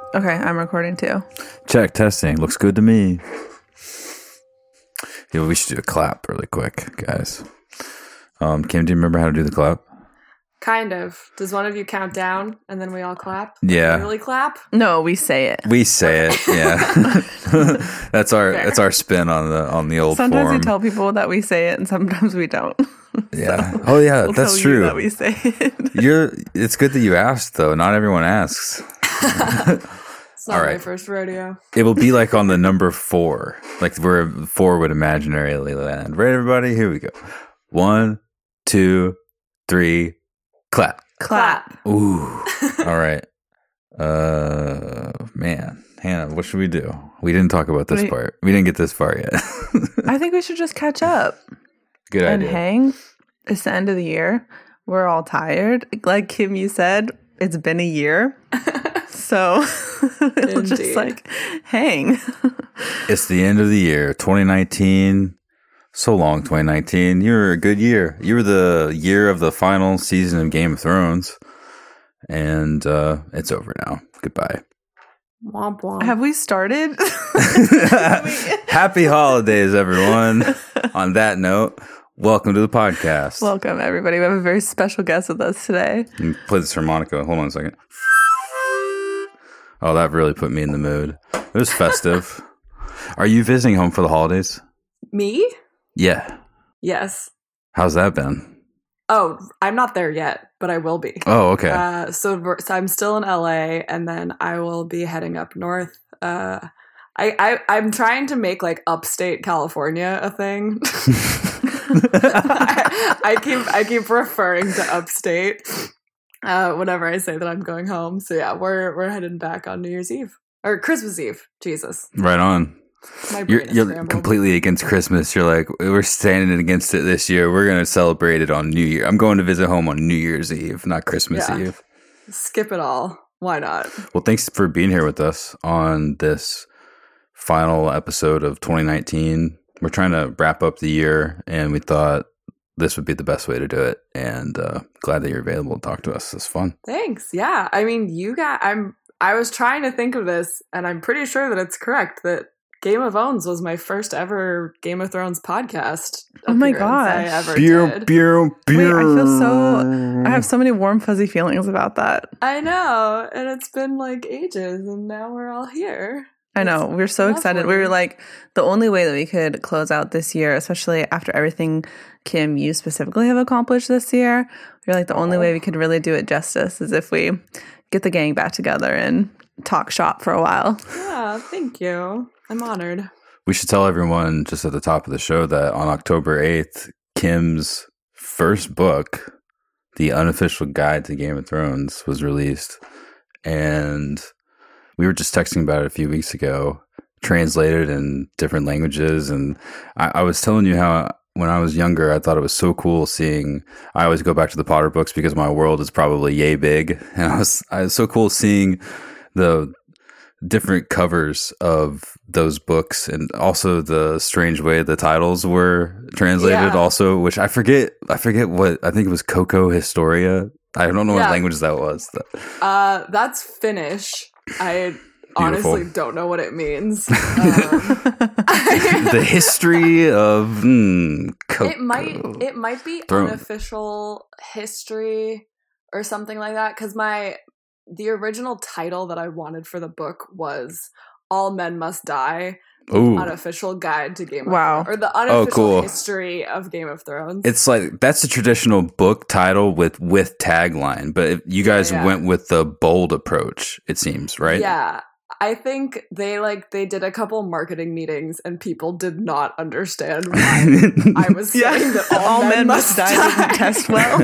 Okay, I'm recording too. Check, testing. Looks good to me. Yeah, we should do a clap really quick, guys. Kim, do you remember how to do the clap? Kind of. Does one of you count down and then we all clap? Yeah. Really clap? No, we say it. We say it, yeah. That's our spin on the old Sometimes form. we tell people that we say it, and sometimes we don't. Yeah. Oh yeah, We'll that's tell true. You that we say it. It's good that you asked, though. Not everyone asks. It's not All my right. first rodeo. It will be like on the number 4, like where 4 would imaginarily land. Right, everybody? Here we go. 1, 2, 3, clap. Clap. Ooh. All right. Man, Hannah, what should we do? We didn't talk about this part. We didn't get this far yet. I think we should just catch up Good and idea. hang. It's the end of the year. We're all tired. Like Kim, you said, it's been a year. So we'll just Indeed. like hang. It's the end of the year, 2019. So long, 2019. You were a good year. You were the year of the final season of Game of Thrones. And it's over now. Goodbye. Womp womp. Have we started? Happy holidays, everyone. On that note, welcome to the podcast. Welcome, everybody. We have a very special guest with us today. Let me play this harmonica. Hold on a second. Oh, that really put me in the mood. It was festive. Are you visiting home for the holidays? Me? Yeah. Yes. How's that been? Oh, I'm not there yet, but I will be. Oh, okay. So I'm still in LA, and then I will be heading up north. I'm trying to make like upstate California a thing. I keep referring to upstate whenever I say that I'm going home. So yeah, we're heading back on New Year's Eve or Christmas Eve. Jesus, Right on. my brain is You're scrambled. completely against Christmas. You're like, we're standing against it this year. We're going to celebrate it on New Year. I'm going to visit home on New Year's Eve, not Christmas Yeah. Eve. Skip it all. Why not? Well, thanks for being here with us on this final episode of 2019. We're trying to wrap up the year, and we thought this would be the best way to do it. And glad that you're available to talk to us. It's fun. Thanks. Yeah. I mean, I was trying to think of this, and I'm pretty sure that it's correct that Game of Thrones was my first ever Game of Thrones podcast. Oh my appearance I gosh. ever did. Wait, I have so many warm, fuzzy feelings about that. I know, and it's been like ages, and now we're all here. I know. We're so excited. We lovely. were like, the only way that we could close out this year, especially after everything, Kim, you specifically have accomplished this year, we're like, the only way we could really do it justice is if we get the gang back together and talk shop for a while. Yeah, thank you. I'm honored. We should tell everyone just at the top of the show that on October 8th, Kim's first book, The Unofficial Guide to Game of Thrones, was released. And we were just texting about it a few weeks ago, translated in different languages. And I was telling you how when I was younger, I thought it was so cool seeing, I always go back to the Potter books because my world is probably yay big. And I was so cool seeing the different covers of those books, and also the strange way the titles were translated. Yeah. Also, which I forget what, I think it was Coco Historia. I don't know what Yeah. language that was. That's Finnish. I Beautiful. honestly don't know what it means. The history of Coco. It might be Throne. unofficial history or something like that, because the original title that I wanted for the book was All Men Must Die, Ooh. Unofficial Guide to Game of Wow. Thrones, or the unofficial cool. history of Game of Thrones. It's like, that's the traditional book title with tagline, but if you guys Yeah. went with the bold approach, it seems, right? Yeah. I think they did a couple marketing meetings and people did not understand why I was saying that all men must die. Didn't test well.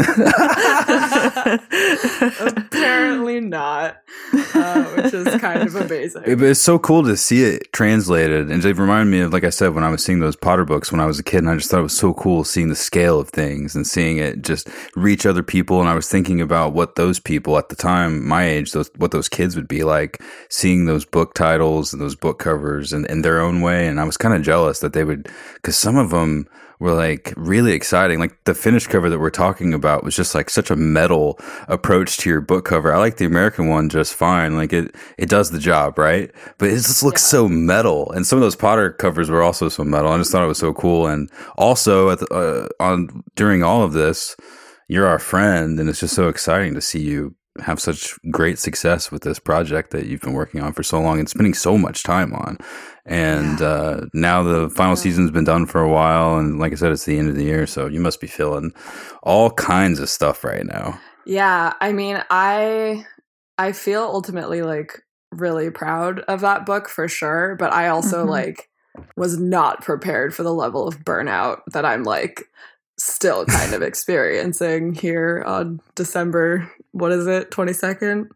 Apparently not, which is kind of amazing. It's so cool to see it translated, and it reminded me of, like I said, when I was seeing those Potter books when I was a kid, and I just thought it was so cool seeing the scale of things and seeing it just reach other people. And I was thinking about what those people at the time, my age, what those kids would be like, seeing those book titles and those book covers in their own way. And I was kind of jealous that they would, because some of them were like really exciting. Like the finished cover that we're talking about was just like such a metal approach to your book cover. I like the American one just fine. Like it does the job, right? But it just looks so metal. And some of those Potter covers were also so metal. I just thought it was so cool. And also during all of this, you're our friend, and it's just so exciting to see you have such great success with this project that you've been working on for so long and spending so much time on. And now the final season's been done for a while, and like I said, it's the end of the year, so you must be feeling all kinds of stuff right now. Yeah, I mean, I feel ultimately like really proud of that book for sure, but I also like was not prepared for the level of burnout that I'm like still kind of experiencing here on December, what is it, 22nd?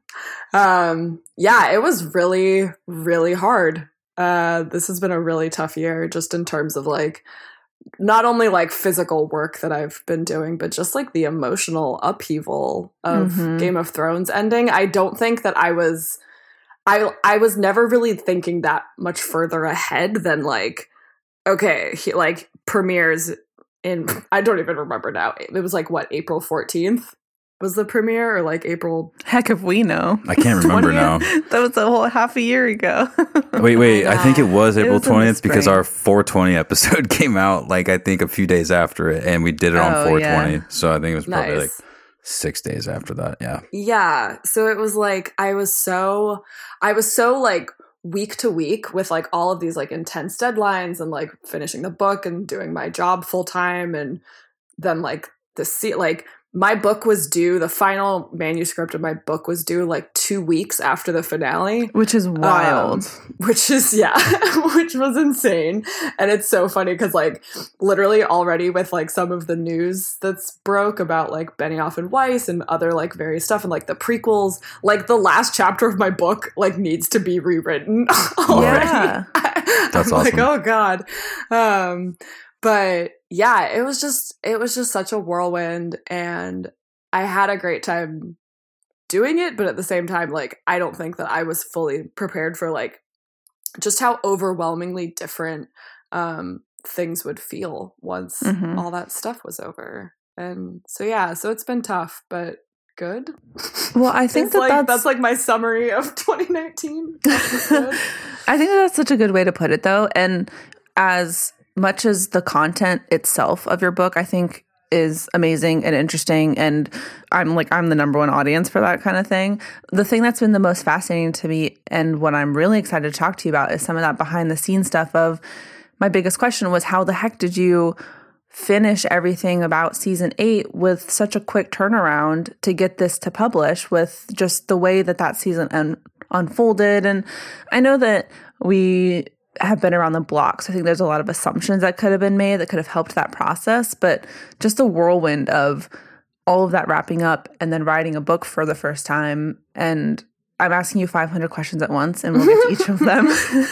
Yeah, it was really, really hard. This has been a really tough year just in terms of like not only like physical work that I've been doing, but just like the emotional upheaval of Game of Thrones ending. I don't think that I was never really thinking that much further ahead than like, okay, like premieres in, I don't even remember now. It was like what, April 14th was the premiere, or like April? Heck if we know. I can't remember 20th? now. That was a whole half a year ago. Wait. I think it was April was in the 20th because spring. our 420 episode came out like I think a few days after it, and we did it on 420. Yeah. So I think it was probably like Nice. 6 days after that. Yeah. Yeah. So it was like I was so like week to week with like all of these like intense deadlines and like finishing the book and doing my job full time, and then like like my book was due, the final manuscript of my book was due like 2 weeks after the finale. Which is wild. Which is, which was insane. And it's so funny because like literally already with like some of the news that's broke about like Benioff and Weiss and other like various stuff and like the prequels, like the last chapter of my book like needs to be rewritten already. Yeah. That's I'm like, awesome. oh God. But yeah, it was just such a whirlwind, and I had a great time doing it, but at the same time, like, I don't think that I was fully prepared for like just how overwhelmingly different things would feel once all that stuff was over. And so yeah, so it's been tough, but good. Well, I think It's like, that's like my summary of 2019. I think that's such a good way to put it, though. And as much as the content itself of your book, I think, is amazing and interesting, and I'm the number one audience for that kind of thing. The thing that's been the most fascinating to me, and what I'm really excited to talk to you about, is some of that behind the scenes stuff. Of my biggest question was, how the heck did you finish everything about season 8 with such a quick turnaround to get this to publish, with just the way that season unfolded? And I know that we have been around the block, so I think there's a lot of assumptions that could have been made that could have helped that process, but just the whirlwind of all of that wrapping up and then writing a book for the first time. And I'm asking you 500 questions at once, and we'll get to each of them.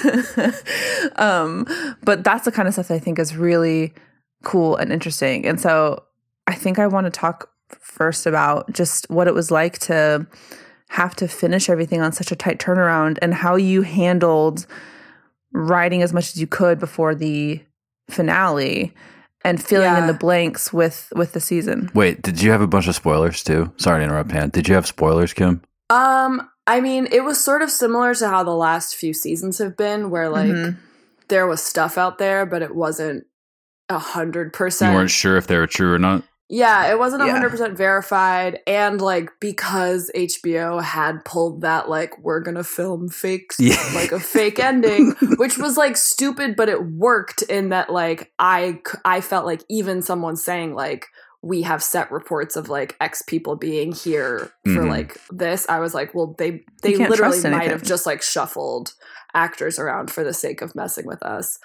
But that's the kind of stuff that I think is really cool and interesting. And so I think I want to talk first about just what it was like to have to finish everything on such a tight turnaround, and how you handled writing as much as you could before the finale and filling in the blanks with the season. Wait, did you have a bunch of spoilers too? Sorry to interrupt, Pan. Did you have spoilers, Kim? I mean, it was sort of similar to how the last few seasons have been, where like there was stuff out there, but it wasn't 100%. You weren't sure if they were true or not? Yeah, it wasn't 100% verified, and like because HBO had pulled that like we're gonna film fakes, like a fake ending, which was like stupid, but it worked in that like I felt like even someone saying like we have set reports of like X people being here for like this, I was like, well, they literally might have just like shuffled actors around for the sake of messing with us.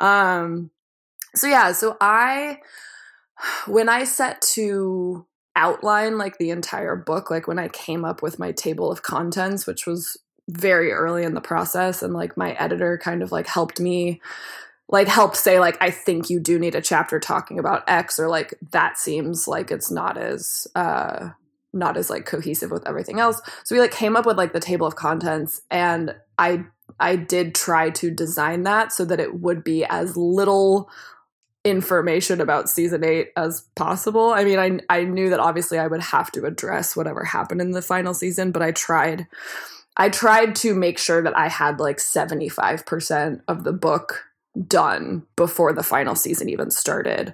When I set to outline like the entire book, like when I came up with my table of contents, which was very early in the process, and like my editor kind of like helped say like, I think you do need a chapter talking about X, or like that seems like it's not as like cohesive with everything else. So we like came up with like the table of contents, and I did try to design that so that it would be as little information about season 8 as possible. I mean, I knew that obviously I would have to address whatever happened in the final season, but I tried to make sure that I had like 75% of the book done before the final season even started.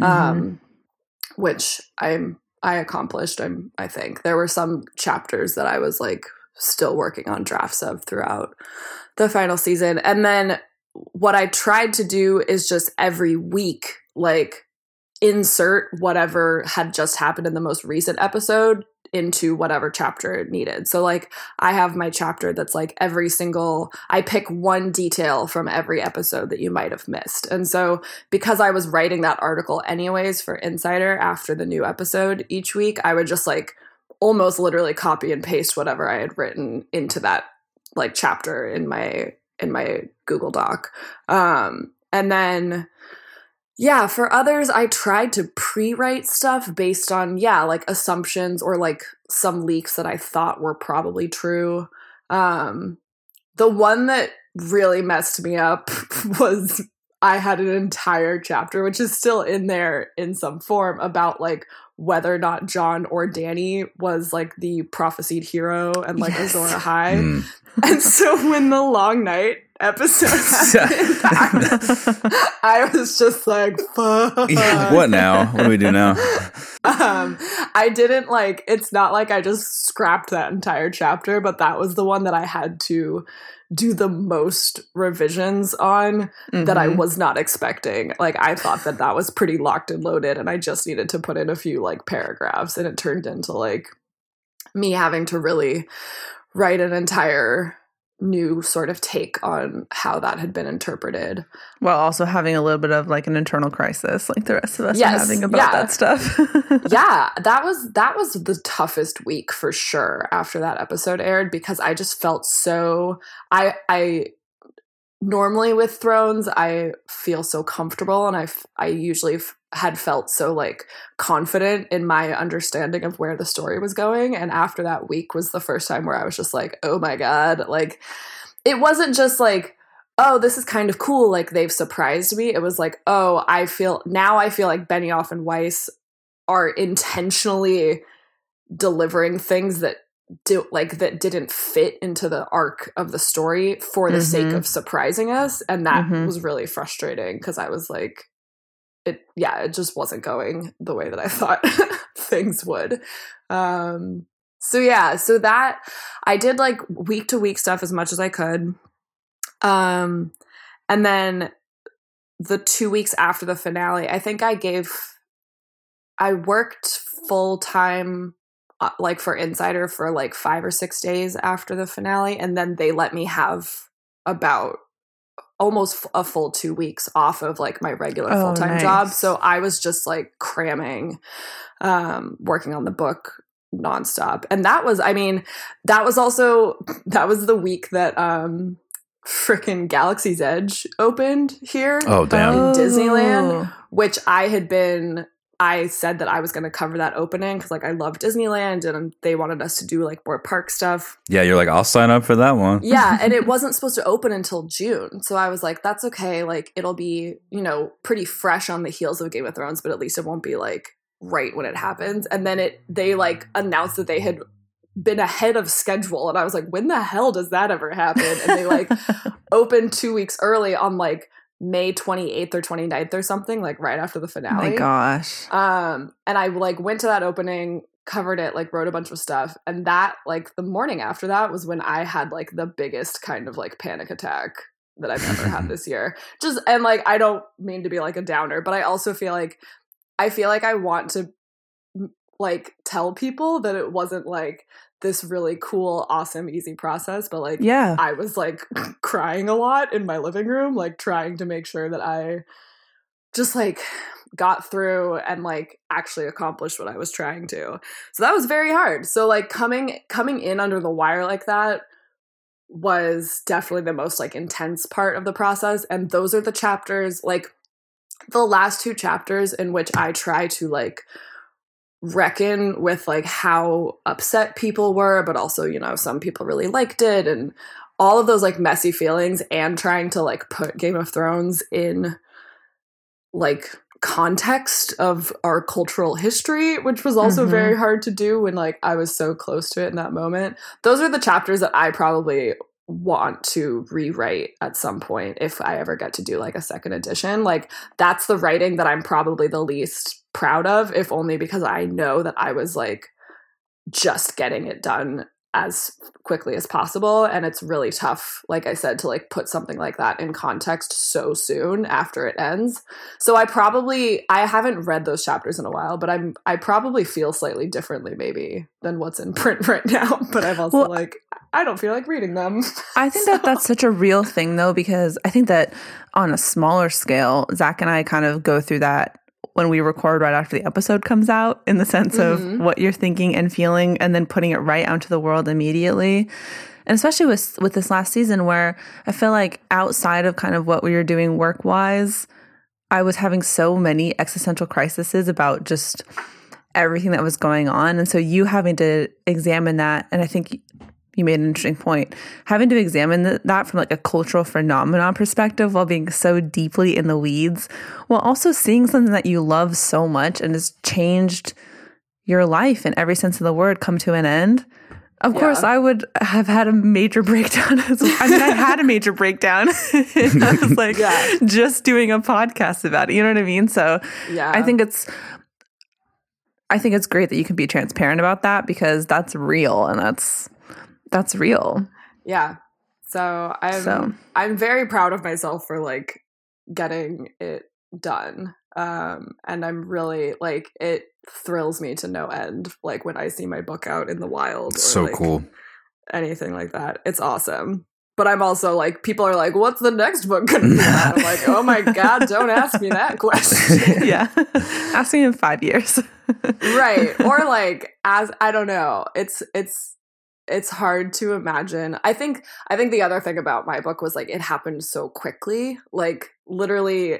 Which I accomplished. I think there were some chapters that I was like still working on drafts of throughout the final season. And then what I tried to do is just every week, like insert whatever had just happened in the most recent episode into whatever chapter it needed. So like I have my chapter that's like I pick one detail from every episode that you might have missed. And so because I was writing that article anyways for Insider after the new episode each week, I would just like almost literally copy and paste whatever I had written into that like chapter in my Google Doc. And then yeah, for others, I tried to pre-write stuff based on, like assumptions or like some leaks that I thought were probably true. The one that really messed me up was I had an entire chapter, which is still in there in some form, about like whether or not Jon or Dany was like the prophesied hero and like Azor Ahai. And so when the Long Night episode happened, I was just like, fuck. What now? What do we do now? I didn't like, it's not like I just scrapped that entire chapter, but that was the one that I had to do the most revisions on that I was not expecting. Like I thought that was pretty locked and loaded and I just needed to put in a few like paragraphs, and it turned into like me having to really write an entire new sort of take on how that had been interpreted. While also having a little bit of like an internal crisis like the rest of us are having about that stuff. Yeah, that was the toughest week for sure after that episode aired, because I just felt so I normally with Thrones I feel so comfortable, and I usually had felt so like confident in my understanding of where the story was going, and after that week was the first time where I was just like, oh my god, like it wasn't just like, oh, this is kind of cool, like they've surprised me. It was like, oh, I feel like Benioff and Weiss are intentionally delivering things that didn't fit into the arc of the story for the sake of surprising us, and that was really frustrating because I was like, it just wasn't going the way that I thought things would. So that I did like week to week stuff as much as I could. And then the 2 weeks after the finale, I think I worked full time like for Insider for like 5 or 6 days after the finale. And then they let me have about almost a full 2 weeks off of like my regular full-time job. So I was just like cramming, working on the book nonstop. And that was the week that frickin' Galaxy's Edge opened here in Disneyland, which I said that I was going to cover that opening because like I love Disneyland and they wanted us to do like more park stuff. Yeah, you're like, I'll sign up for that one. Yeah, and it wasn't supposed to open until June. So I was like, that's okay. Like it'll be, pretty fresh on the heels of Game of Thrones, but at least it won't be like right when it happens. And then they like announced that they had been ahead of schedule. And I was like, when the hell does that ever happen? And they like opened 2 weeks early on like May 28th or 29th or something, like right after the finale. Oh my gosh. And I like went to that opening, covered it, like wrote a bunch of stuff. And that like the morning after that was when I had like the biggest kind of like panic attack that I've ever had this year. And like, I don't mean to be like a downer, but I also feel like I want to like tell people that it wasn't like this really cool, awesome, easy process, but like, I was like crying a lot in my living room, like trying to make sure that I just like got through and like actually accomplished what I was trying to. So that was very hard. So like coming in under the wire like that was definitely the most like intense part of the process. And those are the chapters, like the last 2 chapters in which I try to like reckon with like how upset people were, but also, some people really liked it and all of those like messy feelings, and trying to like put Game of Thrones in like context of our cultural history, which was also very hard to do when like I was so close to it in that moment. Those are the chapters that I probably want to rewrite at some point if I ever get to do like a second edition. Like that's the writing that I'm probably the least proud of, if only because I know that I was like just getting it done as quickly as possible, and it's really tough, like I said, to like put something like that in context so soon after it ends. So I haven't read those chapters in a while, but I probably feel slightly differently maybe than what's in print right now, but I'm also like, I don't feel like reading them. I think that that's such a real thing though, because I think that on a smaller scale, Zach and I kind of go through that when we record right after the episode comes out, in the sense of what you're thinking and feeling and then putting it right out into the world immediately. And especially with this last season, where I feel like outside of kind of what we were doing work-wise, I was having so many existential crises about just everything that was going on. And so you having to examine that, and I think you made an interesting point, having to examine that from like a cultural phenomenon perspective while being so deeply in the weeds, while also seeing something that you love so much and has changed your life in every sense of the word come to an end. Of course, I would have had a major breakdown. I mean, I had a major breakdown. I was like just doing a podcast about it. You know what I mean? So I think it's great that you can be transparent about that, because that's real, and that's real. Yeah. So I'm very proud of myself for like getting it done. And I'm really like, it thrills me to no end, like when I see my book out in the wild. So like, cool. Anything like that. It's awesome. But I'm also like, people are like, what's the next book going to be about? I'm like, oh my God, don't ask me that question. Yeah. Ask me in 5 years. Right. Or like, I don't know. It's hard to imagine. I think the other thing about my book was like it happened so quickly. Like literally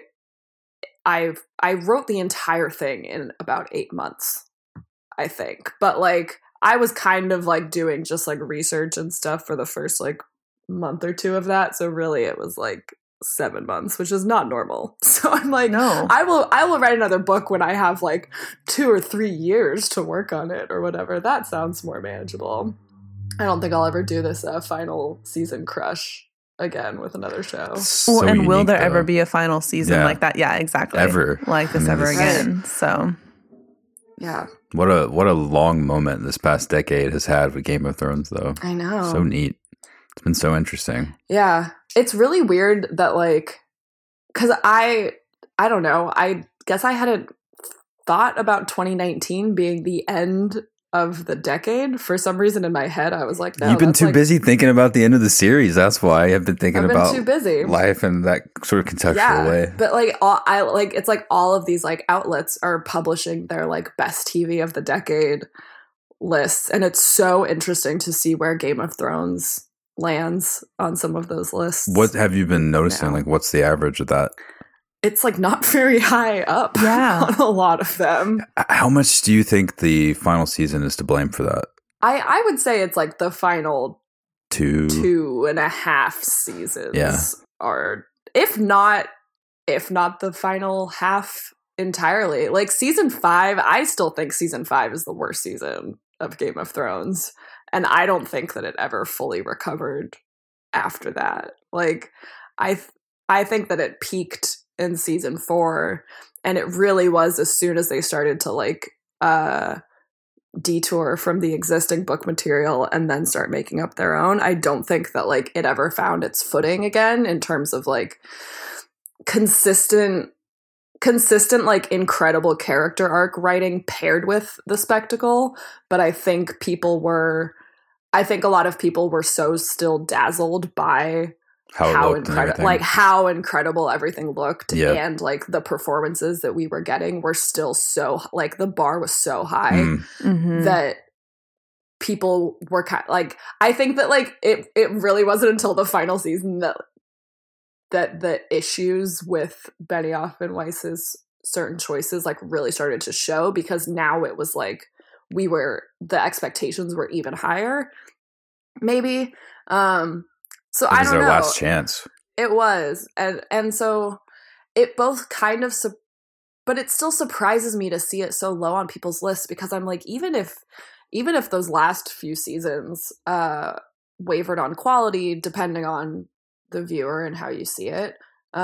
I wrote the entire thing in about 8 months, I think. But like I was kind of like doing just like research and stuff for the first like month or two of that. So really it was like 7 months, which is not normal. So I'm like, no, I will write another book when I have like 2 or 3 years to work on it or whatever. That sounds more manageable. I don't think I'll ever do this final season crush again with another show. So well, and unique, will there though. ever be a final season like that? Yeah, exactly. Ever. Like this ever again. So yeah. What a long moment this past decade has had with Game of Thrones, though. I know. So neat. It's been so interesting. Yeah. It's really weird that like, because I don't know, I guess I hadn't thought about 2019 being the end of the decade. For some reason in my head, I was like, no. You've been too busy thinking about the end of the series. That's why I've been thinking about too busy. life in that sort of contextual way. But like, it's like all of these like outlets are publishing their like best TV of the decade lists, and it's so interesting to see where Game of Thrones lands on some of those lists. What have you been noticing? now. Like, what's the average of that? It's like not very high up on a lot of them. How much do you think the final season is to blame for that? I would say it's like the final 2.5 seasons are, if not the final half entirely. Like season 5, I still think season 5 is the worst season of Game of Thrones. And I don't think that it ever fully recovered after that. Like I think that it peaked in season 4, and it really was as soon as they started to like detour from the existing book material and then start making up their own. I don't think that like it ever found its footing again in terms of like consistent like incredible character arc writing paired with the spectacle. But I think a lot of people were so still dazzled by how incredible everything looked, and like the performances that we were getting were still so like the bar was so high that people were kind of, like, I think that like it really wasn't until the final season that the issues with Benioff and Weiss's certain choices like really started to show, because now it was like the expectations were even higher, maybe. So I don't know. It was their last chance. It was. And so it both kind of but it still surprises me to see it so low on people's lists, because I'm like, even if those last few seasons wavered on quality depending on the viewer and how you see it,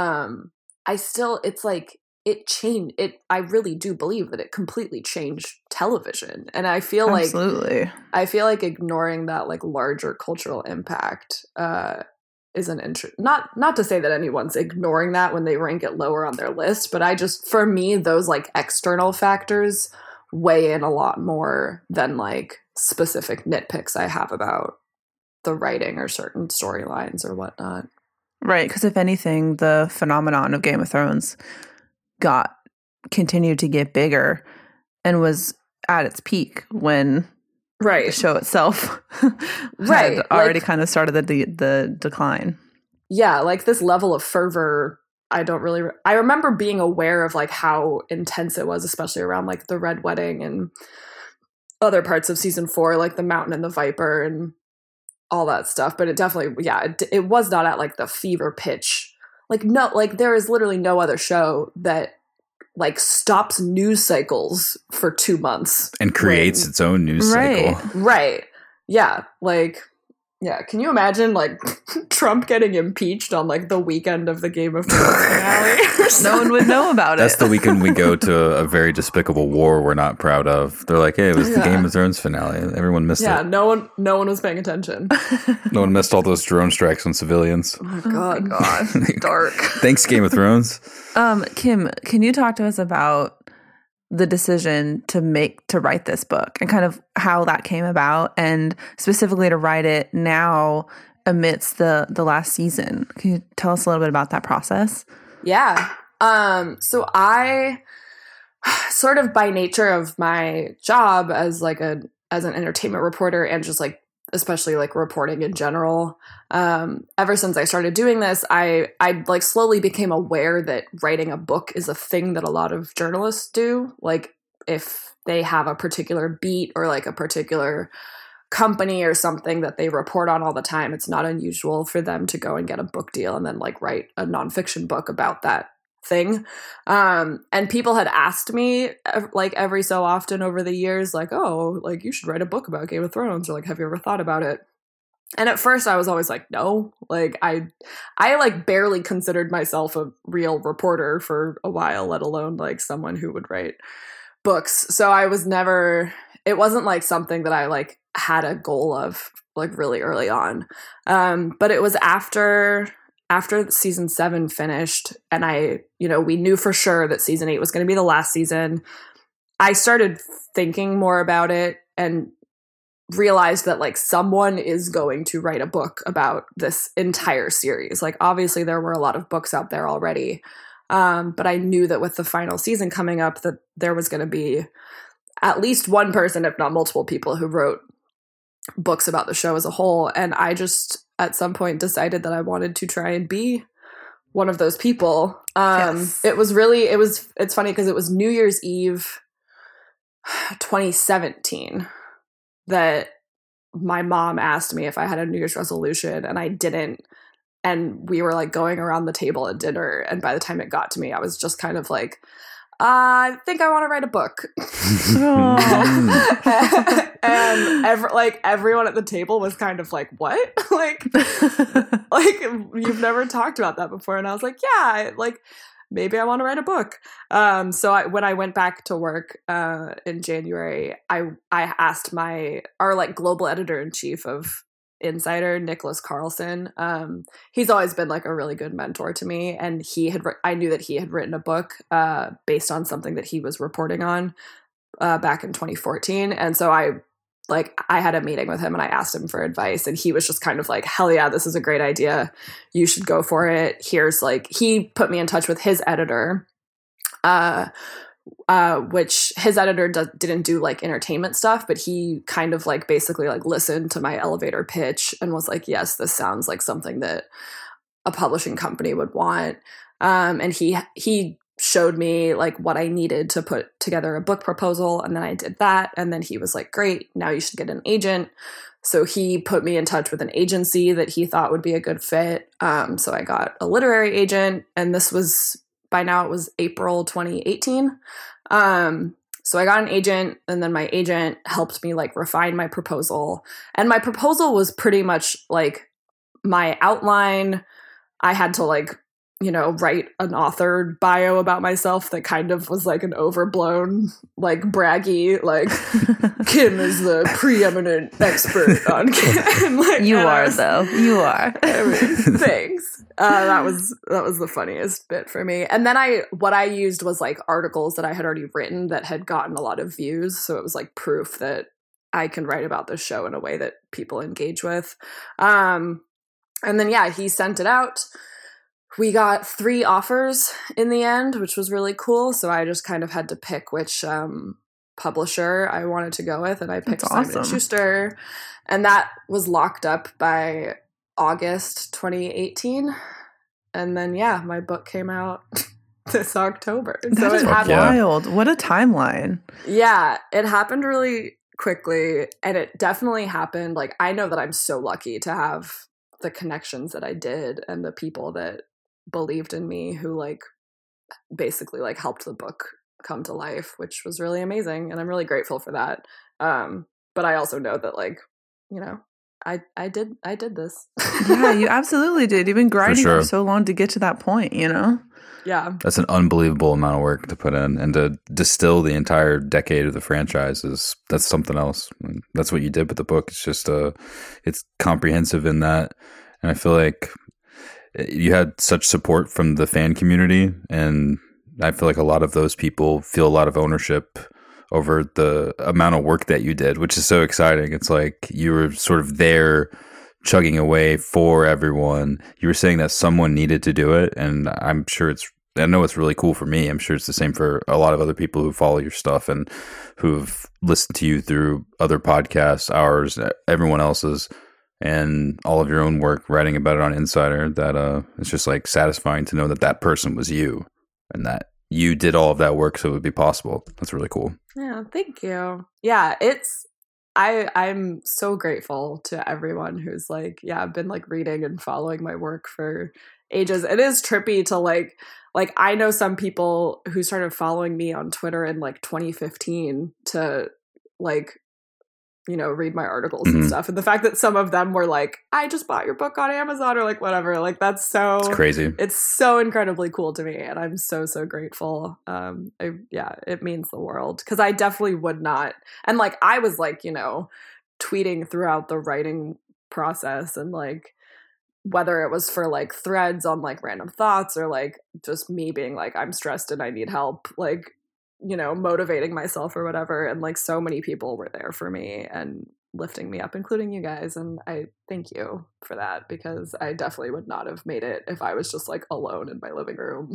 it's like it changed it. I really do believe that it completely changed television, and I feel Absolutely. like ignoring that like larger cultural impact is an not to say that anyone's ignoring that when they rank it lower on their list, but for me, those like external factors weigh in a lot more than like specific nitpicks I have about the writing or certain storylines or whatnot. Right, because if anything, the phenomenon of Game of Thrones continued to get bigger and was at its peak when the show itself had already kind of started the decline. Yeah, like this level of fervor, I remember being aware of like how intense it was, especially around like the Red Wedding and other parts of season 4, like the Mountain and the Viper and all that stuff. But it definitely, it was not at like the fever pitch. Like there is literally no other show that like stops news cycles for 2 months and creates its own news cycle. Right. Yeah. Like, yeah. Can you imagine like Trump getting impeached on like the weekend of the Game of Thrones finale? No one would know about That's the weekend we go to a very despicable war we're not proud of. They're like, hey, it was the Game of Thrones finale. Everyone missed it. Yeah, no one was paying attention. No one missed all those drone strikes on civilians. Oh my god. Dark. Thanks, Game of Thrones. Kim, can you talk to us about the decision to write this book and kind of how that came about, and specifically to write it now amidst the last season? Can you tell us a little bit about that process? Yeah. So I sort of, by nature of my job as an entertainment reporter, and just like especially like reporting in general, ever since I started doing this, I like slowly became aware that writing a book is a thing that a lot of journalists do. Like if they have a particular beat or like a particular company or something that they report on all the time, it's not unusual for them to go and get a book deal and then like write a nonfiction book about that thing. And people had asked me like every so often over the years, like, oh, like you should write a book about Game of Thrones, or like, have you ever thought about it? And at first I was always like, no, like I like barely considered myself a real reporter for a while, let alone like someone who would write books. So it wasn't like something that I like had a goal of like really early on. But it was after season 7 finished, and we knew for sure that season 8 was going to be the last season, I started thinking more about it and realized that like someone is going to write a book about this entire series. Like obviously there were a lot of books out there already. But I knew that with the final season coming up that there was going to be at least one person, if not multiple people, who wrote books about the show as a whole. And I just at some point decided that I wanted to try and be one of those people. Yes. It's funny because it was New Year's Eve 2017 that my mom asked me if I had a New Year's resolution, and I didn't. And we were like going around the table at dinner, and by the time it got to me, I was just kind of like, I think I want to write a book. And everyone at the table was kind of like, what? like you've never talked about that before. And I was like, yeah, like maybe I want to write a book. So when I went back to work in January, I asked our like global editor-in-chief of Insider, Nicholas Carlson. He's always been like a really good mentor to me, and I knew that he had written a book based on something that he was reporting on back in 2014. And so I had a meeting with him and I asked him for advice, and he was just kind of like, hell yeah, this is a great idea. You should go for it. He put me in touch with his editor, which his editor didn't do like entertainment stuff, but he kind of like basically like listened to my elevator pitch and was like, yes, this sounds like something that a publishing company would want. And he showed me like what I needed to put together a book proposal. And then I did that. And then he was like, great, now you should get an agent. So he put me in touch with an agency that he thought would be a good fit. So I got a literary agent, and this was by now it was April 2018. So I got an agent, and then my agent helped me like refine my proposal. And my proposal was pretty much like my outline. I had to like, you know, write an authored bio about myself that kind of was like an overblown, like braggy, like Kim is the preeminent expert on Kim. Like, you are though. You are. I mean, thanks. That was the funniest bit for me. And then what I used was like articles that I had already written that had gotten a lot of views. So it was like proof that I can write about the show in a way that people engage with. And then, yeah, he sent it out. We got 3 offers in the end, which was really cool. So I just kind of had to pick which publisher I wanted to go with, and I picked Simon & Schuster, and that was locked up by August 2018. And then, yeah, my book came out this October. That is wild. What a timeline. Yeah, it happened really quickly, and it definitely happened. Like, I know that I'm so lucky to have the connections that I did and the people that believed in me who like basically like helped the book come to life, which was really amazing, and I'm really grateful for that. But I also know that like, you know, I did this. Yeah, you absolutely did. You've been grinding for so long to get to that point, you know? Yeah. That's an unbelievable amount of work to put in, and to distill the entire decade of the franchise that's something else. That's what you did with the book. It's just it's comprehensive in that, and I feel like you had such support from the fan community, and I feel like a lot of those people feel a lot of ownership over the amount of work that you did, which is so exciting. It's like you were sort of there chugging away for everyone. You were saying that someone needed to do it, and I'm sure I know it's really cool for me. I'm sure it's the same for a lot of other people who follow your stuff and who've listened to you through other podcasts, ours, everyone else's, and all of your own work writing about it on Insider, that it's just like satisfying to know that that person was you and that you did all of that work so it would be possible. That's really cool. Yeah, thank you. Yeah, I'm so grateful to everyone who's like, yeah, I've been like reading and following my work for ages. It is trippy to like I know some people who started following me on Twitter in like 2015 to like, you know, read my articles and stuff. And the fact that some of them were like, I just bought your book on Amazon or like whatever, like that's so it's crazy. It's so incredibly cool to me. And I'm so grateful. It means the world, because I definitely would not. And like, I was like, you know, tweeting throughout the writing process, and like, whether it was for like threads on like random thoughts or like just me being like, I'm stressed and I need help, like, you know, motivating myself or whatever. And like so many people were there for me and lifting me up, including you guys. And I thank you for that, because I definitely would not have made it if I was just like alone in my living room,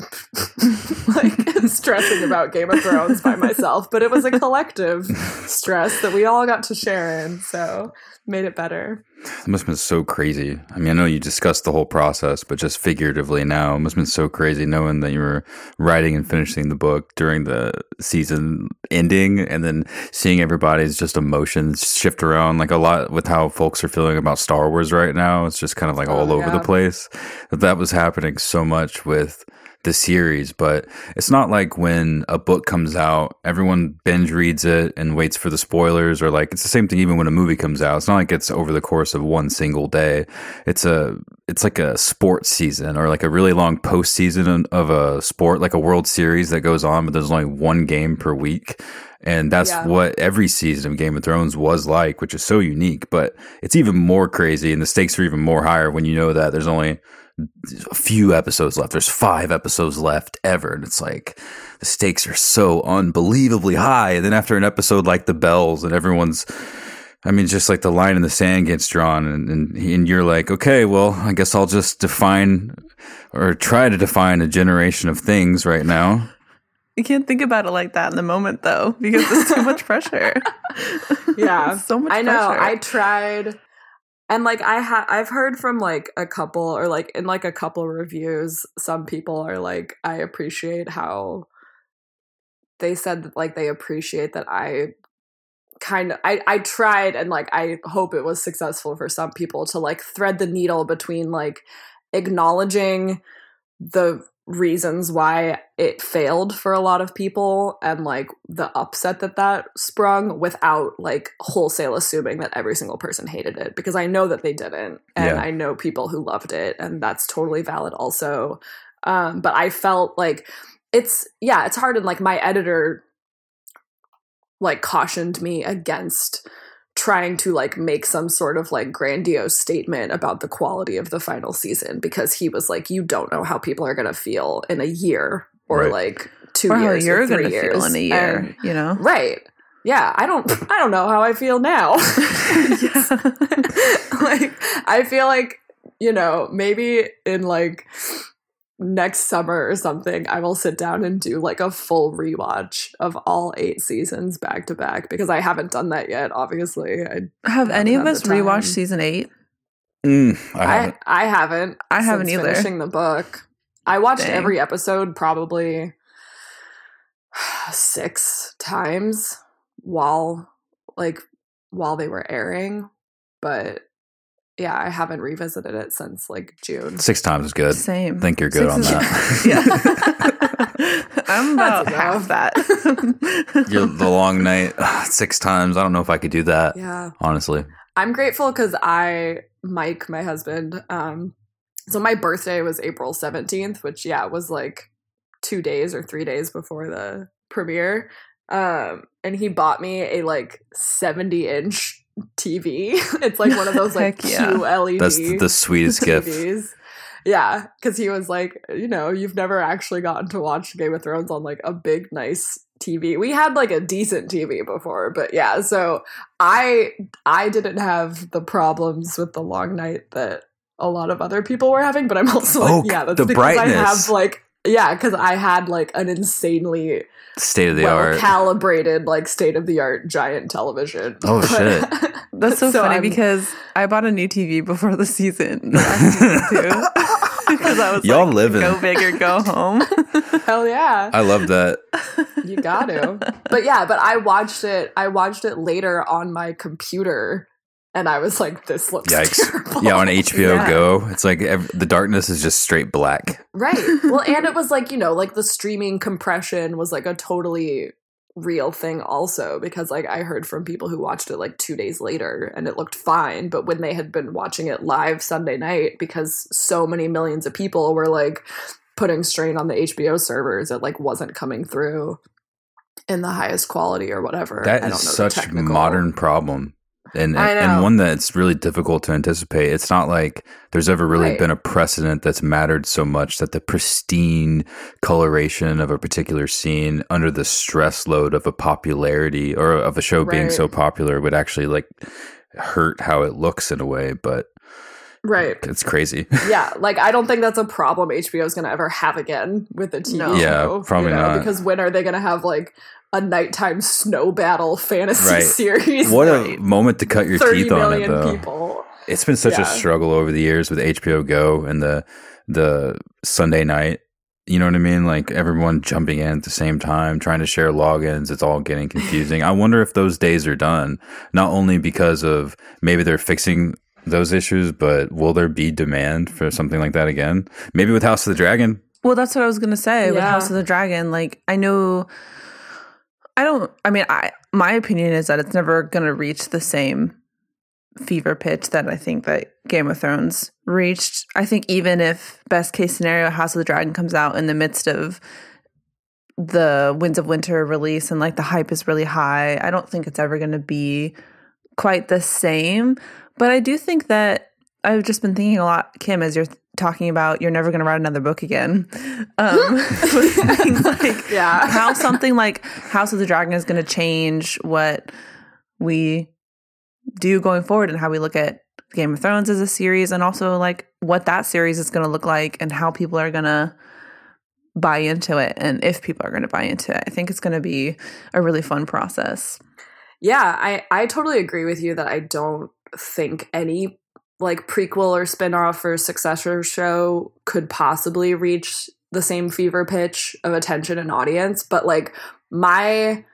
like stressing about Game of Thrones by myself. But it was a collective stress that we all got to share in. So made it better. It must have been so crazy. I mean, I know you discussed the whole process, but just figuratively now, it must have been so crazy knowing that you were writing and finishing the book during the season ending, and then seeing everybody's just emotions shift around, like a lot with how folks are feeling about Star Wars right now. It's just kind of like all over the place. That was happening so much with the series. But it's not like when a book comes out, everyone binge reads it and waits for the spoilers, or like it's the same thing even when a movie comes out. It's not like it's over the course of one single day. It's like a sports season, or like a really long postseason of a sport, like a World Series that goes on, but there's only one game per week. And that's what every season of Game of Thrones was like, which is so unique. But it's even more crazy, and the stakes are even more higher when you know that there's only a few episodes left. There's 5 episodes left ever. And it's like the stakes are so unbelievably high. And then after an episode like The Bells, and everyone's, I mean, just like the line in the sand gets drawn, and you're like, okay, well, I guess I'll just define or try to define a generation of things right now. You can't think about it like that in the moment, though, because it's too much pressure. Yeah. So much pressure. I know. Pressure. I tried. And like I've heard from like a couple, or like in like a couple reviews, some people are like, I appreciate how they said that like they appreciate that I tried, and like I hope it was successful for some people to like thread the needle between like acknowledging the reasons why it failed for a lot of people and like the upset that sprung without like wholesale assuming that every single person hated it, because I know that they didn't, and I know people who loved it, and that's totally valid also. But I felt like it's hard, and like my editor like cautioned me against trying to like make some sort of like grandiose statement about the quality of the final season, because he was like, you don't know how people are going to feel in a year or like 2 or years how you're or 3 going to years feel in a year, and, you know? Right. Yeah, I don't know how I feel now. Like I feel like, you know, maybe in like next summer or something, I will sit down and do like a full rewatch of all 8 seasons back to back, because I haven't done that yet. Obviously, have any of us rewatched season 8? I haven't. I haven't. I haven't either. Finishing the book, I watched every episode probably 6 times while they were airing, but yeah, I haven't revisited it since like June. 6 times is good. Same. I think you're good 6 on that. Yeah. I'm about half that. You're the long night 6 times. I don't know if I could do that. Yeah. Honestly. I'm grateful because Mike, my husband, so my birthday was April 17th, which was like 2 days or 3 days before the premiere. And he bought me a like 70-inch TV. It's like one of those like QLED. That's the sweetest TVs. gift. Yeah, because he was like, you know, you've never actually gotten to watch Game of Thrones on like a big, nice TV. We had like a decent TV before, but yeah. So I didn't have the problems with the long night that a lot of other people were having. But I'm also like, that's the because brightness. I have like, because I had like an insanely state of the art, calibrated, like state of the art giant television. Oh shit. That's so funny because I bought a new TV before the season. Because I was y'all like, living. Go big or go home. Hell yeah. I love that. You got to. But I watched it later on my computer, and I was like, this looks terrible. Yeah, on HBO Go, it's like the darkness is just straight black. Right. Well, and it was like, you know, like the streaming compression was like a totally real thing also, because like I heard from people who watched it like 2 days later and it looked fine, but when they had been watching it live Sunday night, because so many millions of people were like putting strain on the HBO servers, it like wasn't coming through in the highest quality or whatever. That is such a modern problem. And one that's really difficult to anticipate. It's not like there's ever really been a precedent that's mattered so much that the pristine coloration of a particular scene under the stress load of a popularity or of a show being so popular would actually like hurt how it looks in a way. But it's crazy. Yeah, like I don't think that's a problem HBO is going to ever have again with a TV show. Yeah, probably not. Because when are they going to have like a nighttime snow battle fantasy series? What a moment to cut your teeth on it, though. People. It's been such a struggle over the years with HBO Go and the Sunday night. You know what I mean? Like everyone jumping in at the same time, trying to share logins. It's all getting confusing. I wonder if those days are done. Not only because of maybe they're fixing those issues, but will there be demand for something like that again? Maybe with House of the Dragon. Well, that's what I was going to say with House of the Dragon. Like my opinion is that it's never going to reach the same fever pitch that I think that Game of Thrones reached. I think even if best case scenario House of the Dragon comes out in the midst of the Winds of Winter release and like the hype is really high, I don't think it's ever going to be quite the same. But I do think that I've just been thinking a lot, Kim, as you're talking about you're never going to write another book again. How something like House of the Dragon is going to change what we do going forward and how we look at Game of Thrones as a series, and also like what that series is going to look like and how people are going to buy into it, and if people are going to buy into it. I think it's going to be a really fun process. Yeah, I totally agree with you that I don't think any like prequel or spinoff or successor show could possibly reach the same fever pitch of attention and audience. But like my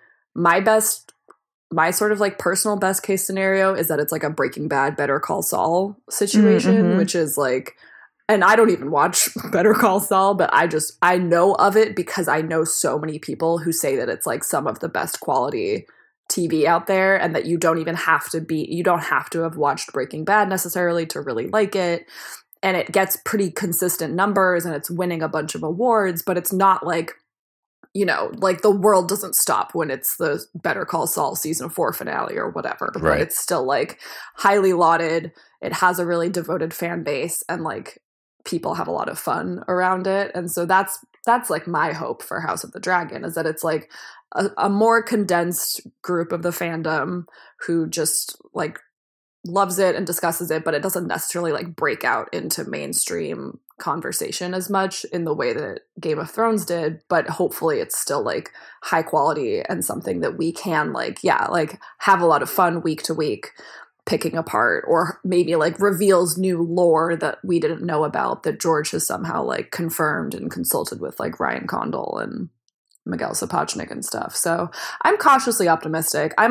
sort of like personal best case scenario is that it's like a Breaking Bad, Better Call Saul situation, which is like and I don't even watch Better Call Saul, but I know of it because I know so many people who say that it's like some of the best quality TV out there, and that you don't have to have watched Breaking Bad necessarily to really like it. And it gets pretty consistent numbers and it's winning a bunch of awards, but it's not like, like the world doesn't stop when it's the Better Call Saul season 4 finale or whatever. Right. But it's still like highly lauded. It has a really devoted fan base, and like people have a lot of fun around it. And so that's like my hope for House of the Dragon, is that it's like a more condensed group of the fandom who just like loves it and discusses it, but it doesn't necessarily like break out into mainstream conversation as much in the way that Game of Thrones did. But hopefully it's still like high quality and something that we can like have a lot of fun week to week picking apart, or maybe like reveals new lore that we didn't know about that George has somehow like confirmed and consulted with like Ryan Condal and Miguel Sapochnik and stuff. So I'm cautiously optimistic. I'm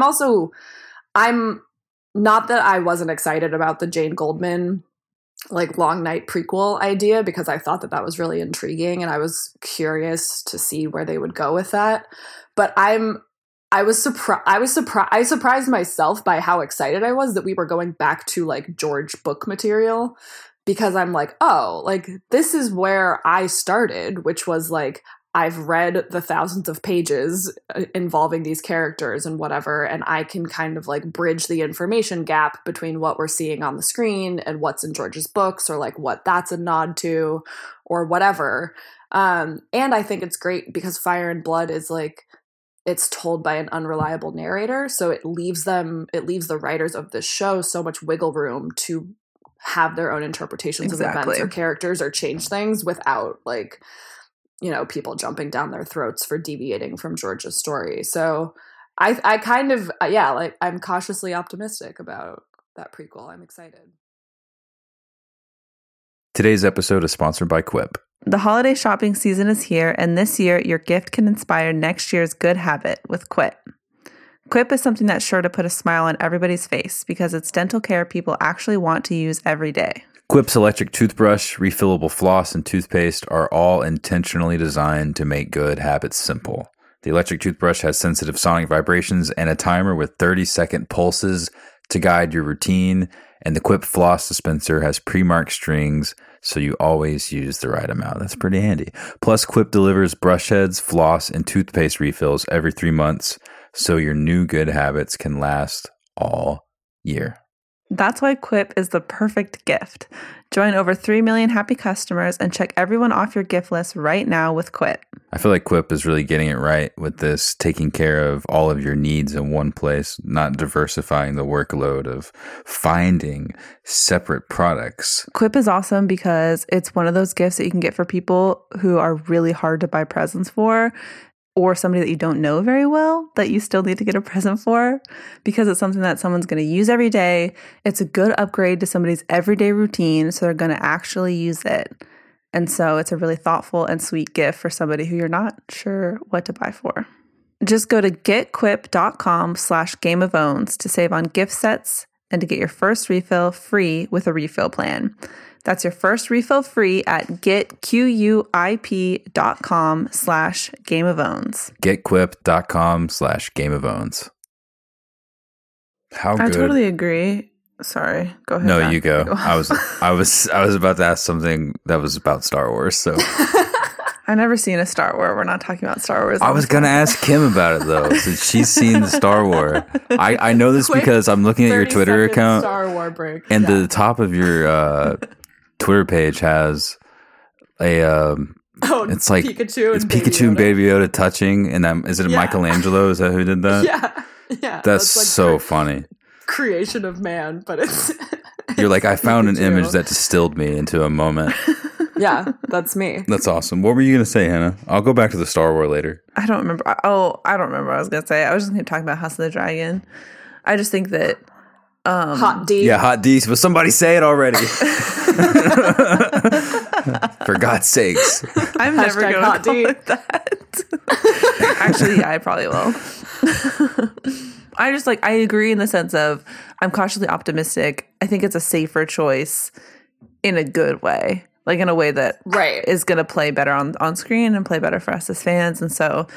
not that I wasn't excited about the Jane Goldman like Long Night prequel idea, because I thought that was really intriguing and I was curious to see where they would go with that. But I surprised myself by how excited I was that we were going back to like George book material, because I'm like, oh, like this is where I started, which was like, I've read the thousands of pages involving these characters and whatever, and I can kind of like bridge the information gap between what we're seeing on the screen and what's in George's books, or like what that's a nod to or whatever. And I think it's great because Fire and Blood is like, it's told by an unreliable narrator. So it leaves the writers of this show so much wiggle room to have their own interpretations of events or characters or change things without like, people jumping down their throats for deviating from George's story. So I kind of, I'm cautiously optimistic about that prequel. I'm excited. Today's episode is sponsored by Quip. The holiday shopping season is here, and this year your gift can inspire next year's good habit with Quip. Quip is something that's sure to put a smile on everybody's face because it's dental care people actually want to use every day. Quip's electric toothbrush, refillable floss, and toothpaste are all intentionally designed to make good habits simple. The electric toothbrush has sensitive sonic vibrations and a timer with 30-second pulses to guide your routine, and the Quip floss dispenser has pre-marked strings so you always use the right amount. That's pretty handy. Plus, Quip delivers brush heads, floss, and toothpaste refills every 3 months so your new good habits can last all year. That's why Quip is the perfect gift. Join over 3 million happy customers and check everyone off your gift list right now with Quip. I feel like Quip is really getting it right with this, taking care of all of your needs in one place, not diversifying the workload of finding separate products. Quip is awesome because it's one of those gifts that you can get for people who are really hard to buy presents for, or somebody that you don't know very well that you still need to get a present for, because it's something that someone's going to use every day. It's a good upgrade to somebody's everyday routine, so they're going to actually use it. And so it's a really thoughtful and sweet gift for somebody who you're not sure what to buy for. Just go to getquip.com/gameofowns to save on gift sets and to get your first refill free with a refill plan. That's your first refill free at getquip.com/gameofowns. Getquip.com/gameofowns. How good? I totally agree. Sorry, go ahead. No, Zach. you go. I was about to ask something that was about Star Wars. So I've never seen a Star Wars. We're not talking about Star Wars. I was gonna ask Kim about it though, since she's seen the Star Wars. I know this because I'm looking at your Twitter account, Star Wars break, and the top of your Twitter page has a it's like Pikachu. It's Pikachu and Baby Yoda touching, and is it Michelangelo? Is that who did that? Yeah. That's like so funny. Creation of man, but it's you're like, I found an image that distilled me into a moment. Yeah, that's me. That's awesome. What were you gonna say, Hannah? I'll go back to the Star Wars later. I don't remember. I don't remember what I was gonna say. I was just gonna talk about House of the Dragon. I just think that Hot D. Yeah, Hot D. But somebody say it already. For God's sakes. I'm never going to call it that. Actually, yeah, I probably will. I agree in the sense of I'm cautiously optimistic. I think it's a safer choice in a good way. like in a way that Right. is going to play better on screen and play better for us as fans. And so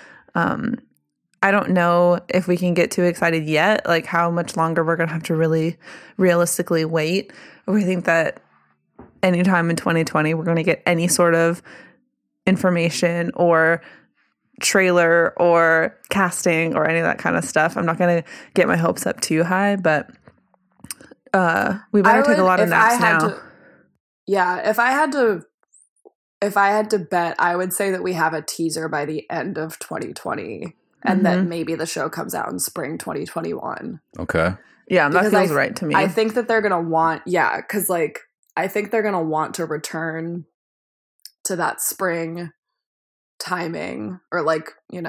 I don't know if we can get too excited yet, like how much longer we're going to have to really realistically wait. Or we think that anytime in 2020 we're going to get any sort of information or trailer or casting or any of that kind of stuff. I'm not going to get my hopes up too high, but we better take a lot of naps now. If I had to bet, I would say that we have a teaser by the end of 2020 and that maybe the show comes out in spring 2021. Okay. Yeah, that feels right to me. I think that they're going to want, because like, I think they're going to want to return to that spring timing or like,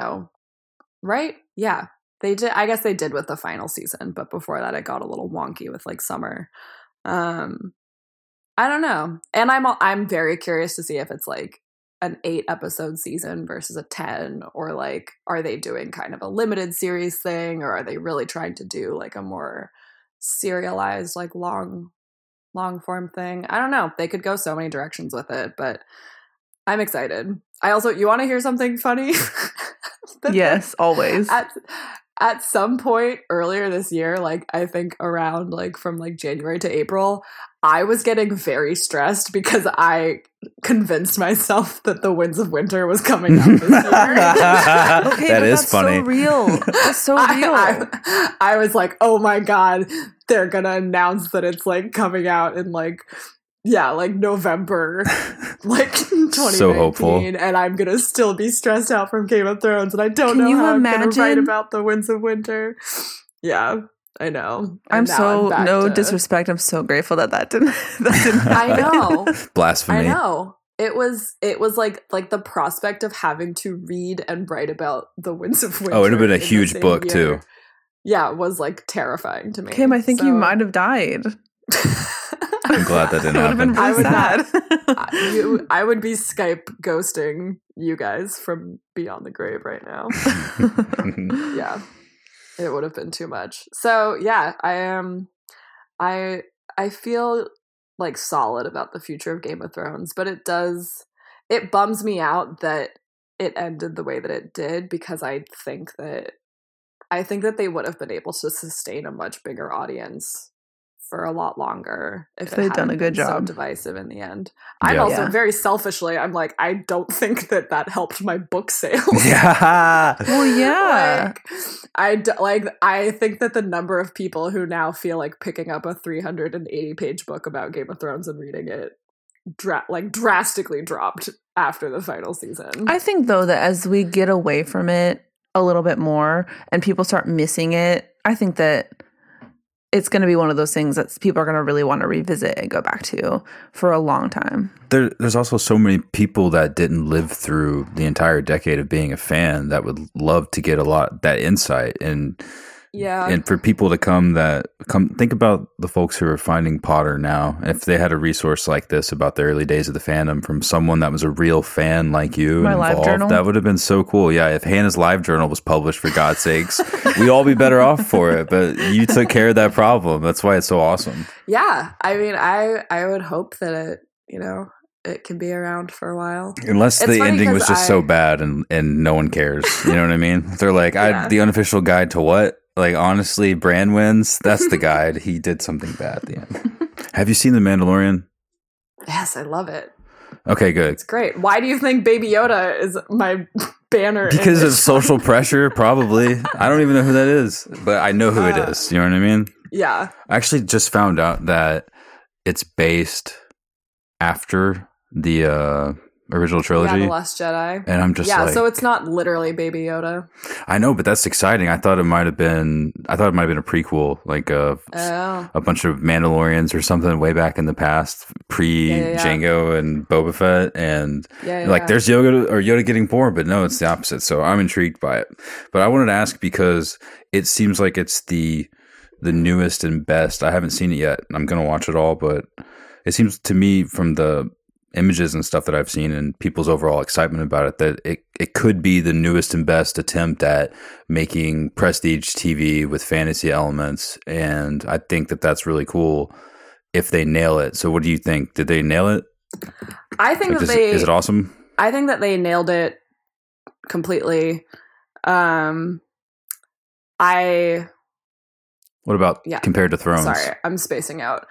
right? Yeah. They did. I guess they did with the final season, but before that it got a little wonky with like summer. I don't know. And I'm very curious to see if it's like an 8-episode season versus a 10, or like, are they doing kind of a limited series thing, or are they really trying to do like a more serialized, like long form thing? I don't know. They could go so many directions with it, but I'm excited. You want to hear something funny? Yes, always. At some point earlier this year, like I think around like from like January to April, I was getting very stressed because I convinced myself that The Winds of Winter was coming out this year. Okay, that is funny. So real. That's so real. I was like, oh my God, they're going to announce that it's like coming out in like November, like 2019, so hopeful. And I'm gonna still be stressed out from Game of Thrones, and I don't know how I'm gonna write about The Winds of Winter. Yeah, I know. I'm so disrespect. I'm so grateful that didn't. I know. Blasphemy. I know. It was like the prospect of having to read and write about The Winds of Winter. Oh, it'd have been a huge book too. Yeah, it was like terrifying to me. Kim, I think you might have died. I'm glad that didn't happen. Been really sad. I would be Skype ghosting you guys from beyond the grave right now. Yeah, it would have been too much. So yeah, I feel like solid about the future of Game of Thrones, but it bums me out that it ended the way that it did, because I think that they would have been able to sustain a much bigger audience for a lot longer if they'd done a good job. So divisive in the end. I'm also very selfishly, I'm like, I don't think that helped my book sales. Yeah. Well, yeah. I think that the number of people who now feel like picking up a 380-page book about Game of Thrones and reading it drastically dropped after the final season. I think though that as we get away from it a little bit more and people start missing it, I think that it's going to be one of those things that people are going to really want to revisit and go back to for a long time. There's also so many people that didn't live through the entire decade of being a fan that would love to get that insight. And for people to come think about the folks who are finding Potter now. If they had a resource like this about the early days of the fandom from someone that was a real fan like you, my live journal, that would have been so cool. Yeah, if Hannah's live journal was published, for God's sakes, we'd all be better off for it. But you took care of that problem. That's why it's so awesome. Yeah, I mean, I would hope that it can be around for a while. Unless the ending was just so bad and no one cares. You know what I mean? They're like, the unofficial guide to what? Like, honestly, Bran wins. That's the guide. He did something bad at the end. Have you seen The Mandalorian? Yes, I love it. Okay, good. It's great. Why do you think Baby Yoda is my banner? Because of social pressure, probably. I don't even know who that is, but I know who it is. You know what I mean? Yeah. I actually just found out that it's based after the original trilogy. Yeah, The Last Jedi. And I'm just like... so it's not literally Baby Yoda. I know, but that's exciting. I thought it might have been a prequel, like a bunch of Mandalorians or something way back in the past, pre-Jango and Boba Fett. And there's Yoda getting born, but no, it's the opposite. So I'm intrigued by it. But I wanted to ask because it seems like it's the newest and best. I haven't seen it yet. I'm going to watch it all, but it seems to me from the images and stuff that I've seen and people's overall excitement about it that it could be the newest and best attempt at making prestige TV with fantasy elements, and I think that that's really cool if they nail it. So what do you think? Did they nail it? I think is it awesome? I think that they nailed it completely. What about compared to Thrones? Sorry, I'm spacing out.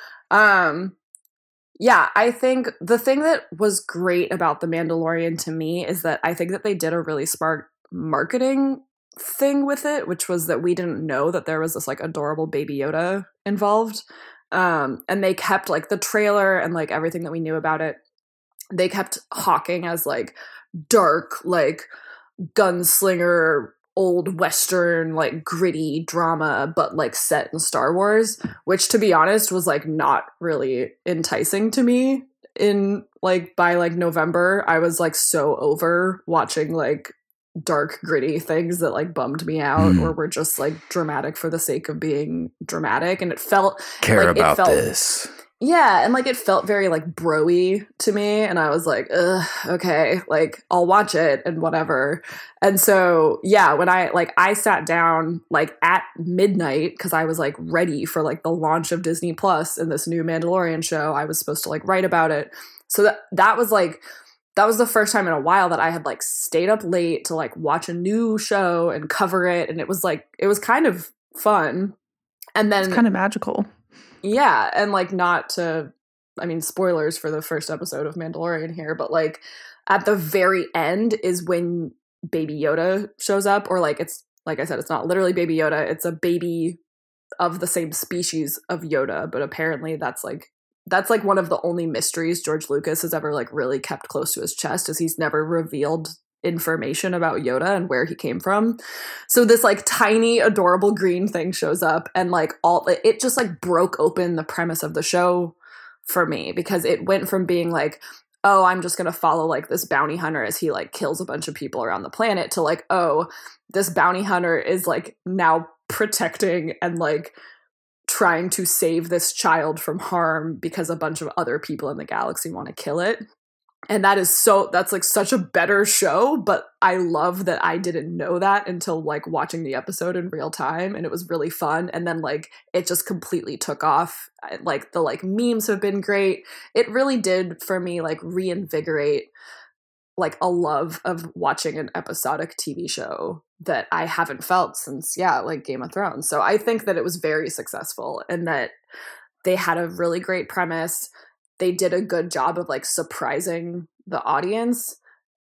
Yeah, I think the thing that was great about The Mandalorian to me is that I think that they did a really smart marketing thing with it, which was that we didn't know that there was this like adorable baby Yoda involved. And they kept like the trailer and like everything that we knew about it, they kept hawking as like dark, like gunslinger, old Western, like gritty drama, but like set in Star Wars, which to be honest was like not really enticing to me. In like by like November, I was like so over watching like dark gritty things that like bummed me out or were just like dramatic for the sake of being dramatic, and it felt this. Yeah, and like it felt very like bro-y to me, and I was like, ugh, okay, like I'll watch it and whatever. And so yeah, when I sat down like at midnight because I was like ready for like the launch of Disney Plus and this new Mandalorian show. I was supposed to like write about it. So that was the first time in a while that I had like stayed up late to like watch a new show and cover it, and it was kind of fun. And then it's kind of magical. Yeah, and like not to, I mean, spoilers for the first episode of Mandalorian here, but like at the very end is when Baby Yoda shows up, or like it's, like I said, it's not literally Baby Yoda, it's a baby of the same species of Yoda, but apparently that's like one of the only mysteries George Lucas has ever like really kept close to his chest, is he's never revealed information about Yoda and where he came from. So this like tiny adorable green thing shows up, and like it just like broke open the premise of the show for me, because it went from being like, oh, I'm just gonna follow like this bounty hunter as he like kills a bunch of people around the planet, to like, oh, this bounty hunter is like now protecting and like trying to save this child from harm because a bunch of other people in the galaxy want to kill it. And that's like such a better show, but I love that I didn't know that until like watching the episode in real time, and it was really fun. And then like it just completely took off. Like the like memes have been great. It really did for me like reinvigorate like a love of watching an episodic TV show that I haven't felt since like Game of Thrones. So I think that it was very successful, and that they had a really great premise. They did a good job of like surprising the audience,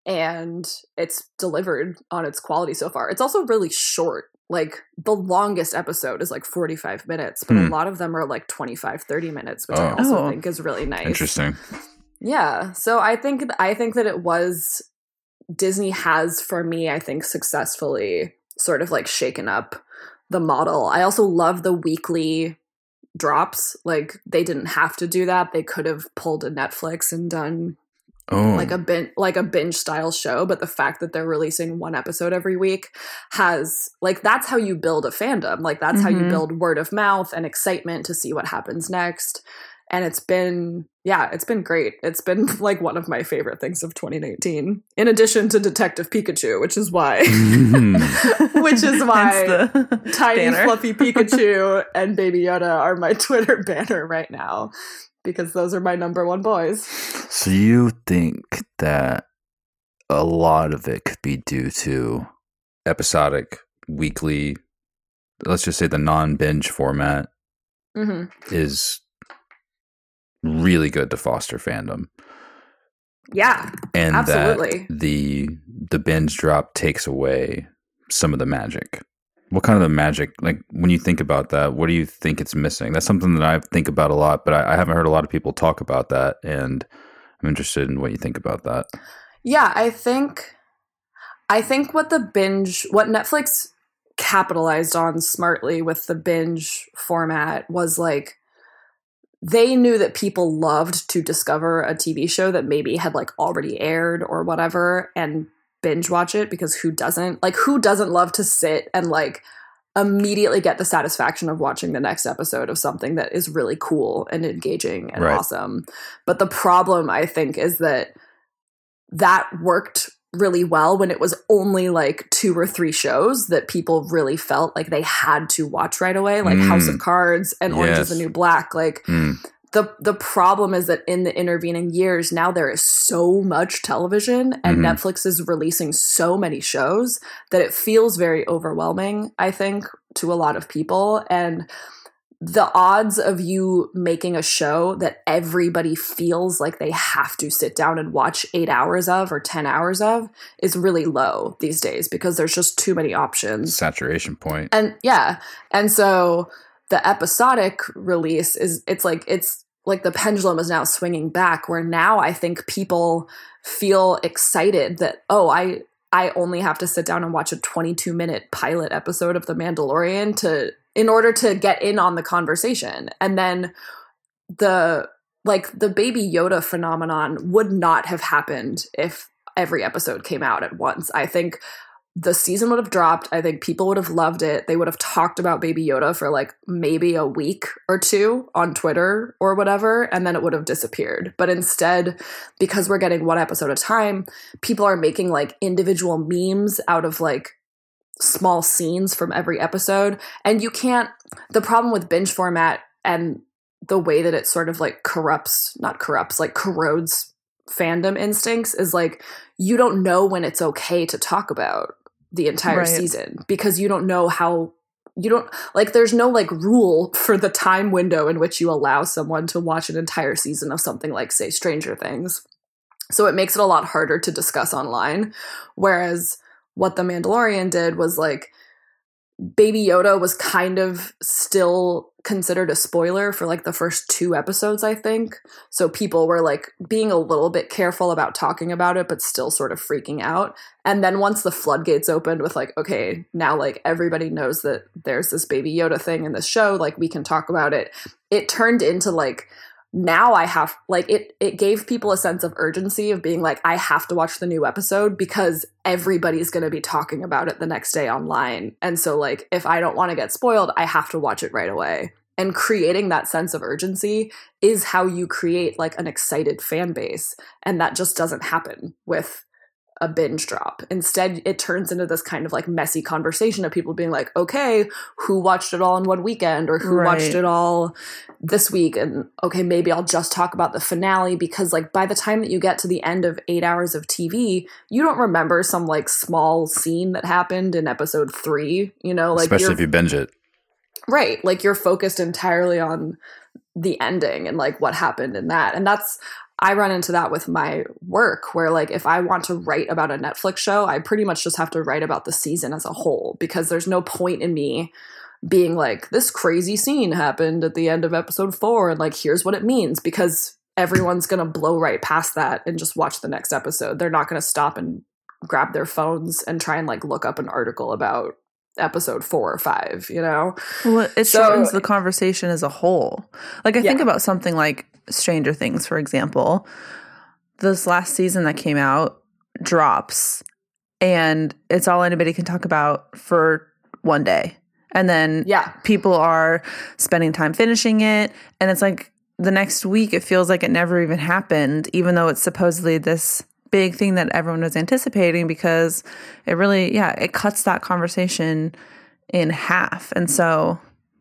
and it's delivered on its quality so far. It's also really short. Like the longest episode is like 45 minutes, but a lot of them are like 25, 30 minutes, which I also think is really nice. Interesting. Yeah. So I think that it was, Disney has, for me, I think successfully sort of like shaken up the model. I also love the weekly drops. Like they didn't have to do that. They could have pulled a Netflix and done like a binge style show, but the fact that they're releasing one episode every week has like, that's how you build a fandom. Like that's how you build word of mouth and excitement to see what happens next. And it's been great. It's been like one of my favorite things of 2019, in addition to Detective Pikachu, which is why tiny banner. fluffy Pikachu and Baby Yoda are my Twitter banner right now, because those are my number one boys. So you think that a lot of it could be due to episodic, weekly, let's just say the non-binge format is really good to foster fandom. Yeah, and absolutely. That the binge drop takes away some of the magic. What kind of the magic, like when you think about that, what do you think it's missing? That's something that I think about a lot, but I haven't heard a lot of people talk about that, and I'm interested in what you think about that. Yeah, I think what Netflix capitalized on smartly with the binge format was like, they knew that people loved to discover a TV show that maybe had like already aired or whatever and binge watch it, because who doesn't love to sit and like immediately get the satisfaction of watching the next episode of something that is really cool and engaging and awesome. But the problem, I think, is that worked really well when it was only like 2 or 3 shows that people really felt like they had to watch right away, like House of Cards and Orange is the New Black. Like the problem is that in the intervening years, now there is so much television and Netflix is releasing so many shows that it feels very overwhelming, I think, to a lot of people. And the odds of you making a show that everybody feels like they have to sit down and watch 8 hours of or 10 hours of is really low these days because there's just too many options. Saturation point. And yeah. And so the episodic release it's like the pendulum is now swinging back, where now I think people feel excited that, oh, I only have to sit down and watch a 22-minute pilot episode of The Mandalorian in order to get in on the conversation. And then the Baby Yoda phenomenon would not have happened if every episode came out at once. I think the season would have dropped. I think people would have loved it. They would have talked about Baby Yoda for like maybe a week or two on Twitter or whatever, and then it would have disappeared. But instead, because we're getting one episode at a time, people are making like individual memes out of like small scenes from every episode. And the problem with binge format and the way that it sort of like corrodes fandom instincts is like, you don't know when it's okay to talk about the entire season because you don't know how, there's no like rule for the time window in which you allow someone to watch an entire season of something like, say, Stranger Things. So it makes it a lot harder to discuss online. Whereas what The Mandalorian did was like, Baby Yoda was kind of still considered a spoiler for like the first 2 episodes, I think. So people were like being a little bit careful about talking about it, but still sort of freaking out. And then once the floodgates opened with like, okay, now like everybody knows that there's this Baby Yoda thing in this show, like we can talk about it. It turned into like, now I have like it gave people a sense of urgency of being like, I have to watch the new episode because everybody's going to be talking about it the next day online. And so like, if I don't want to get spoiled, I have to watch it right away. And creating that sense of urgency is how you create like an excited fan base. And that just doesn't happen with a binge drop. Instead, it turns into this kind of like messy conversation of people being like, okay, who watched it all in one weekend, or who watched it all this week? And okay, maybe I'll just talk about the finale, because like by the time that you get to the end of 8 hours of TV, you don't remember some like small scene that happened in episode 3, you know, like especially if you binge it. Right. Like you're focused entirely on the ending and like what happened in that. And I run into that with my work, where like if I want to write about a Netflix show, I pretty much just have to write about the season as a whole, because there's no point in me being like, this crazy scene happened at the end of episode 4 and like here's what it means, because everyone's going to blow right past that and just watch the next episode. They're not going to stop and grab their phones and try and like look up an article about episode 4 or 5, you know? Well, it shortens the conversation as a whole. Like I think about something like Stranger Things, for example. This last season that came out drops, and it's all anybody can talk about for one day. And then people are spending time finishing it, and it's like the next week it feels like it never even happened, even though it's supposedly this big thing that everyone was anticipating, because it really, it cuts that conversation in half. And so,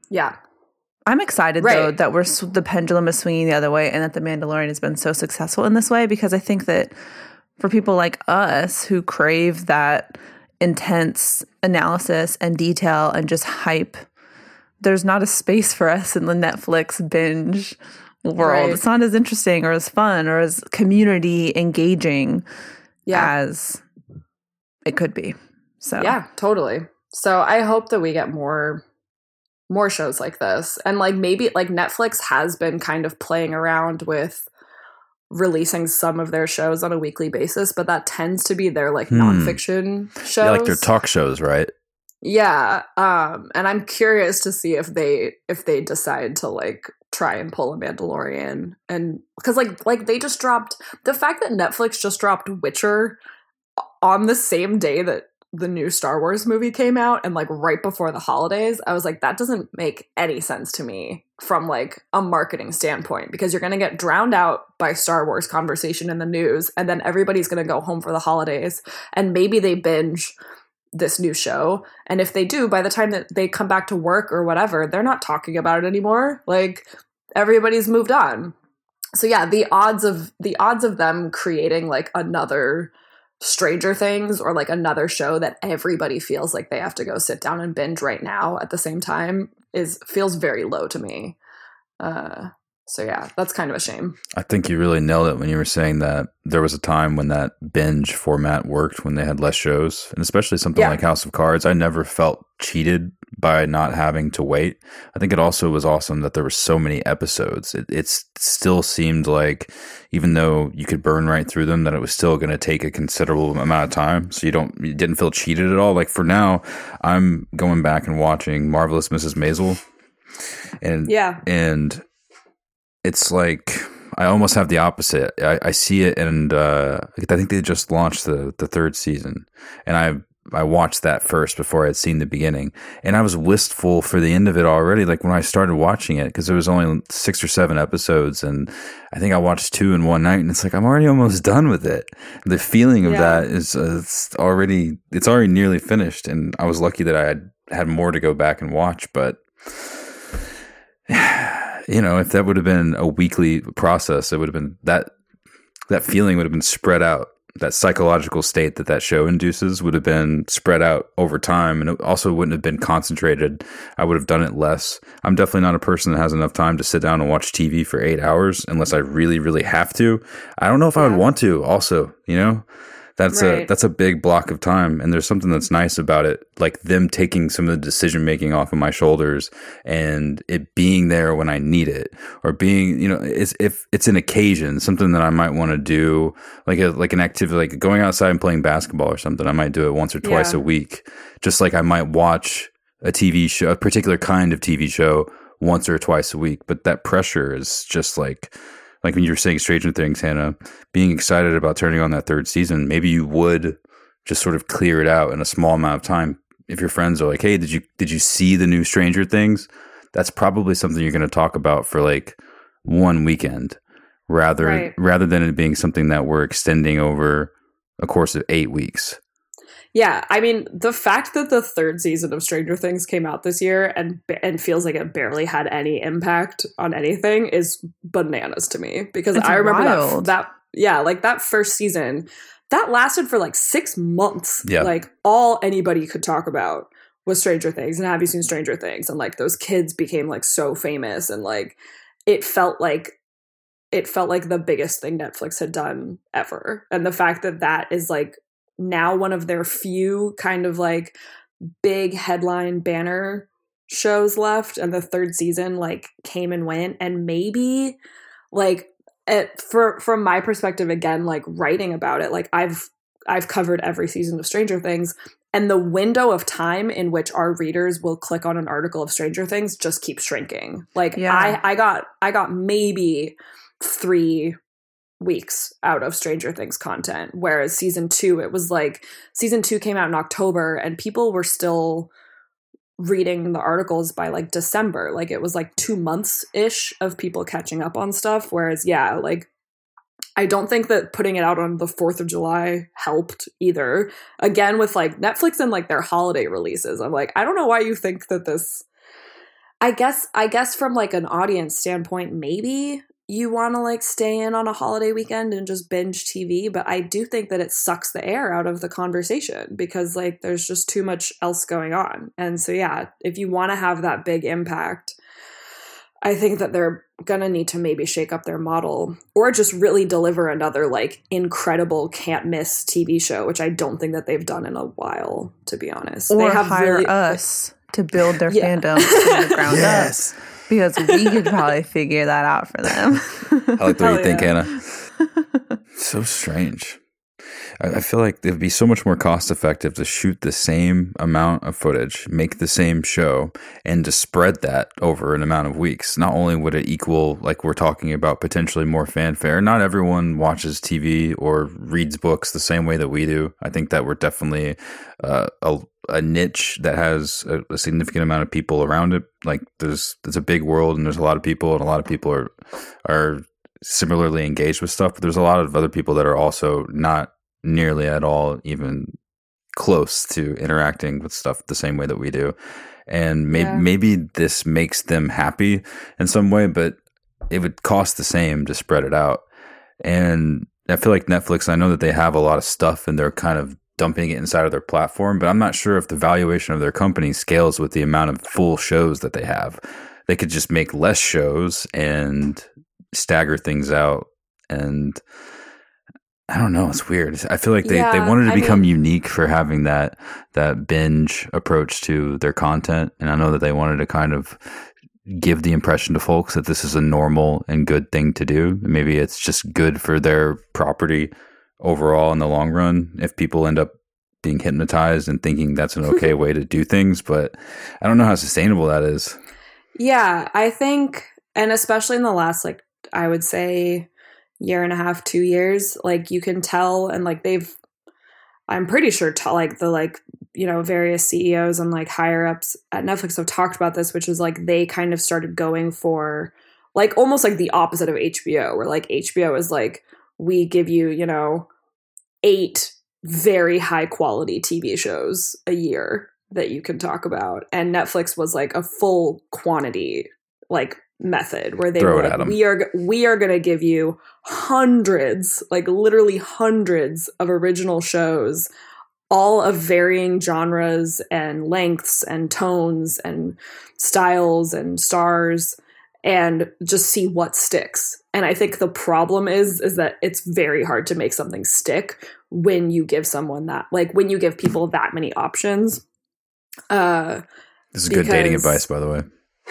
I'm excited though that the pendulum is swinging the other way, and that The Mandalorian has been so successful in this way, because I think that for people like us who crave that intense analysis and detail and just hype, there's not a space for us in the Netflix binge world. Right. It's not as interesting or as fun or as community engaging as it could be. So yeah, totally. So I hope that we get more shows like this. And like maybe like Netflix has been kind of playing around with releasing some of their shows on a weekly basis, but that tends to be their like nonfiction shows. Yeah, like their talk shows, right? Yeah. And I'm curious to see if they decide to like try and pull a Mandalorian, and because like they just dropped, the fact that Netflix just dropped Witcher on the same day that the new Star Wars movie came out, and like right before the holidays, I was like, that doesn't make any sense to me from like a marketing standpoint, because you're going to get drowned out by Star Wars conversation in the news, and then everybody's going to go home for the holidays, and maybe they binge this new show, and if they do, by the time that they come back to work or whatever, they're not talking about it anymore. Like everybody's moved on. So yeah, the odds of them creating like another Stranger Things or like another show that everybody feels like they have to go sit down and binge right now at the same time feels very low to me. So yeah, that's kind of a shame. I think you really nailed it when you were saying that there was a time when that binge format worked, when they had less shows, and especially something like House of Cards. I never felt cheated by not having to wait. I think it also was awesome that there were so many episodes. It still seemed like, even though you could burn right through them, that it was still going to take a considerable amount of time. So you didn't feel cheated at all. Like for now, I'm going back and watching Marvelous Mrs. Maisel, and it's like I almost have the opposite. I see it, and I think they just launched the third season, and I watched that first before I had seen the beginning, and I was wistful for the end of it already. Like when I started watching it, because there was only 6 or 7 episodes, and I think I watched 2 in one night, and it's like I'm already almost done with it. The feeling of that is it's already nearly finished, and I was lucky that I had more to go back and watch, but. You know, if that would have been a weekly process, it would have been that feeling would have been spread out. That psychological state that show induces would have been spread out over time, and it also wouldn't have been concentrated. I would have done it less. I'm definitely not a person that has enough time to sit down and watch TV for 8 hours unless I really, really have to. I don't know if I would want to also, you know? That's a big block of time, and there's something that's nice about it, like them taking some of the decision making off of my shoulders and it being there when I need it, or being, you know, if it's an occasion, something that I might want to do, like an activity, like going outside and playing basketball or something. I might do it once or twice a week, just like I might watch a TV show, a particular kind of TV show, once or twice a week. But that pressure is just like when you were saying Stranger Things, Hannah, being excited about turning on that third season, maybe you would just sort of clear it out in a small amount of time. If your friends are like, hey, did you see the new Stranger Things? That's probably something you're going to talk about for like one weekend rather than it being something that we're extending over a course of 8 weeks. Yeah, I mean, the fact that the third season of Stranger Things came out this year and feels like it barely had any impact on anything is bananas to me, because I remember that first season that lasted for like 6 months. Yeah. Like all anybody could talk about was Stranger Things and have you seen Stranger Things, and like those kids became like so famous, and like it felt like the biggest thing Netflix had done ever. And the fact that is like now one of their few kind of like big headline banner shows left, and the third season like came and went, and maybe like from my perspective, again, like writing about it, like I've covered every season of Stranger Things, and the window of time in which our readers will click on an article of Stranger Things just keeps shrinking. Like I got maybe 3 weeks out of Stranger Things content, whereas season 2, it was like season 2 came out in October and people were still reading the articles by like December. Like it was like 2 months ish of people catching up on stuff, whereas like I don't think that putting it out on the 4th of July helped either. Again, with like Netflix and like their holiday releases, I'm like, I don't know why you think that this, I guess from like an audience standpoint, maybe you want to like stay in on a holiday weekend and just binge TV, but I do think that it sucks the air out of the conversation because like there's just too much else going on. And so yeah, if you want to have that big impact, I think that they're gonna need to maybe shake up their model, or just really deliver another like incredible can't miss TV show, which I don't think that they've done in a while, to be honest. Or they have hire us to build their fandom from the ground up. Because we could probably figure that out for them. I like the way you think, Anna. So strange. I feel like it would be so much more cost effective to shoot the same amount of footage, make the same show, and to spread that over an amount of weeks. Not only would it equal, like we're talking about, potentially more fanfare. Not everyone watches TV or reads books the same way that we do. I think that we're definitely a niche that has a significant amount of people around it. Like there's a big world and there's a lot of people, and a lot of people are similarly engaged with stuff, but there's a lot of other people that are also not nearly at all even close to interacting with stuff the same way that we do. And maybe this makes them happy in some way, but it would cost the same to spread it out. And I feel like Netflix, I know that they have a lot of stuff and they're kind of dumping it inside of their platform, but I'm not sure if the valuation of their company scales with the amount of full shows that they have. They could just make less shows and stagger things out. And I don't know, it's weird. I feel like they wanted to become unique for having that binge approach to their content. And I know that they wanted to kind of give the impression to folks that this is a normal and good thing to do. Maybe it's just good for their property overall in the long run if people end up being hypnotized and thinking that's an okay way to do things. But I don't know how sustainable that is. Yeah, I think, and especially in the last, like, I would say year and a half, 2 years, like, you can tell, and like I'm pretty sure various CEOs and like higher ups at Netflix have talked about this, which is like they kind of started going for like almost like the opposite of HBO, where like HBO is like, we give you, 8 very high quality TV shows a year that you can talk about. And Netflix was like a full quantity like method where they were like, we are going to give you hundreds, like literally hundreds of original shows, all of varying genres and lengths and tones and styles and stars, and just see what sticks. And I think the problem is that it's very hard to make something stick when you give someone that, like when you give people that many options. This is good dating advice, by the way.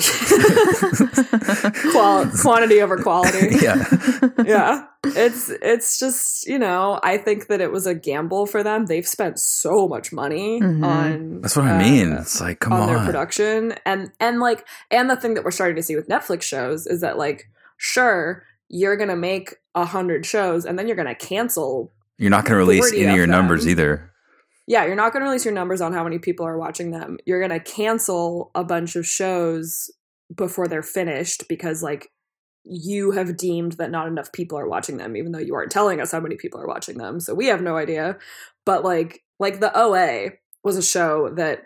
Quantity over quality. Yeah. It's just, I think that it was a gamble for them. They've spent so much money on that's what I mean. It's like, come on, their production. And the thing that we're starting to see with Netflix shows is that, like, sure, you're gonna make 100 shows and then you're gonna cancel. You're not gonna release any of your numbers either. Yeah, you're not going to release your numbers on how many people are watching them. You're going to cancel a bunch of shows before they're finished because, like, you have deemed that not enough people are watching them, even though you aren't telling us how many people are watching them. So we have no idea. But, like the OA was a show that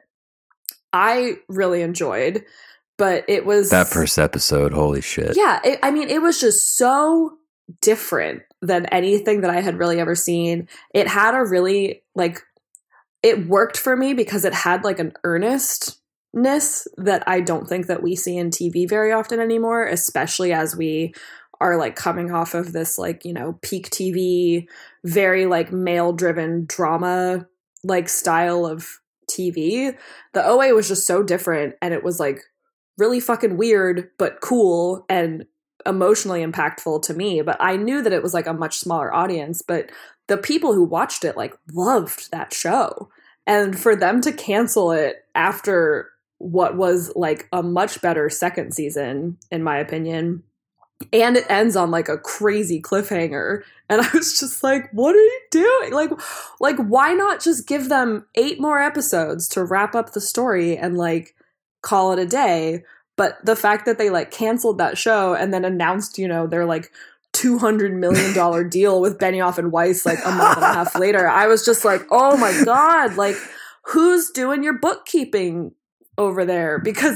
I really enjoyed, but it was... That first episode, holy shit. Yeah, it was just so different than anything that I had really ever seen. It had a really, like... It worked for me because it had like an earnestness that I don't think that we see in TV very often anymore, especially as we are like coming off of this like, peak TV, very like male driven drama like style of TV. The OA was just so different, and it was like really fucking weird, but cool and emotionally impactful to me. But I knew that it was like a much smaller audience, but the people who watched it like loved that show. And for them to cancel it after what was like a much better second season, in my opinion, and it ends on like a crazy cliffhanger. And I was just like, what are you doing? Like why not just give them 8 more episodes to wrap up the story and like call it a day? But the fact that they like canceled that show and then announced, they're like $200 million deal with Benioff and Weiss like a month and a half later, I was just like, oh my God, like who's doing your bookkeeping over there? Because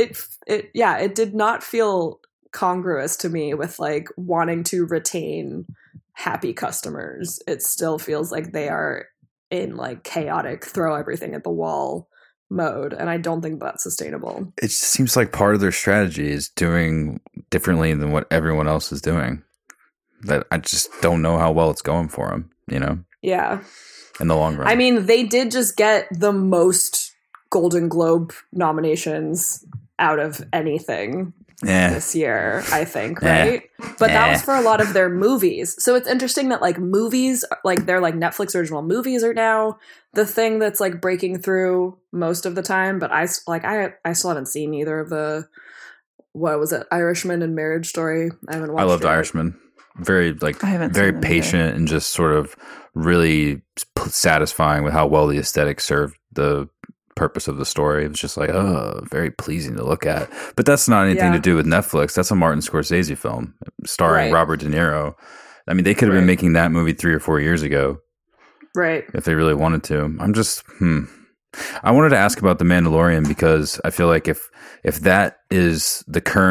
it did not feel congruous to me with like wanting to retain happy customers. It still feels like they are in like chaotic, throw everything at the wall mode, and I don't think that's sustainable. It just seems like part of their strategy is doing differently than what everyone else is doing. That I just don't know how well it's going for them, Yeah. In the long run. I mean, they did just get the most Golden Globe nominations out of anything this year, I think, right? But that was for a lot of their movies. So it's interesting that like movies, like they're like Netflix original movies are now the thing that's like breaking through most of the time. But I still haven't seen either of the, what was it, Irishman and Marriage Story. I haven't watched it. I loved Irishman. Very very patient and just sort of really satisfying with how well the aesthetic served the purpose of the story. It was just like, very pleasing to look at. But that's not anything to do with Netflix. That's a Martin Scorsese film starring Robert De Niro. I mean, they could have been making that movie 3 or 4 years ago. Right. If they really wanted to. I'm just, I wanted to ask about The Mandalorian because I feel like if that is the current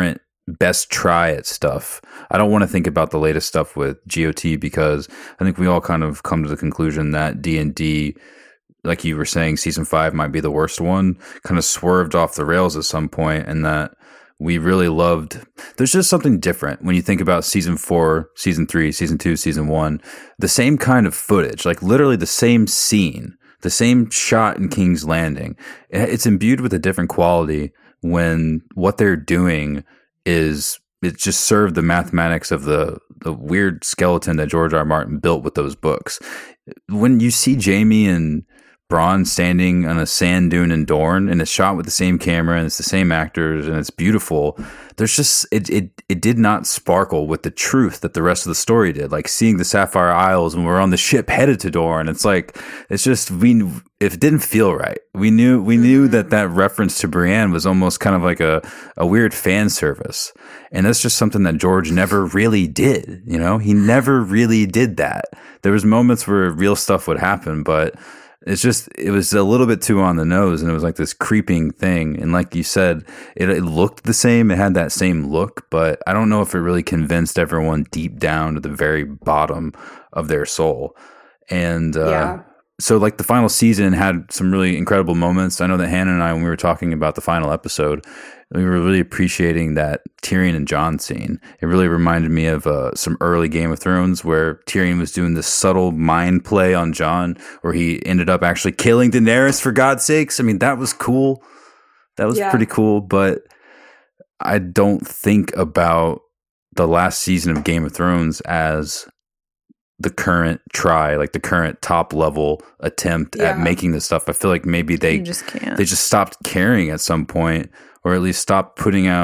best try at stuff. I don't want to think about the latest stuff with GOT because I think we all kind of come to the conclusion that D&D, like you were saying, season 5 might be the worst one, kind of swerved off the rails at some point, and that we really loved. There's just something different when you think about season 4, season 3, season 2, season 1, the same kind of footage, like literally the same scene, the same shot in King's Landing. It's imbued with a different quality when what they're doing is it just served the mathematics of the weird skeleton that George R. R. Martin built with those books. When you see Jaime and Bronn standing on a sand dune in Dorne, and it's shot with the same camera and it's the same actors and it's beautiful, there's just it did not sparkle with the truth that the rest of the story did. Like seeing the Sapphire Isles when we're on the ship headed to Dorne, it's like it's just it didn't feel right. We knew that reference to Brienne was almost kind of like a weird fan service, and that's just something that George never really did. You know, he never really did that. There was moments where real stuff would happen, but it was a little bit too on the nose, and it was like this creeping thing. And like you said, it looked the same. It had that same look, but I don't know if it really convinced everyone deep down to the very bottom of their soul. And so like the final season had some really incredible moments. I know that Hannah and I, when we were talking about the final episode, we were really appreciating that Tyrion and Jon scene. It really reminded me of some early Game of Thrones where Tyrion was doing this subtle mind play on Jon, where he ended up actually killing Daenerys, for God's sakes. I mean, that was cool. That was pretty cool, but I don't think about the last season of Game of Thrones as the current try, like the current top level attempt at making this stuff. I feel like maybe they just stopped caring at some point, or at least stopped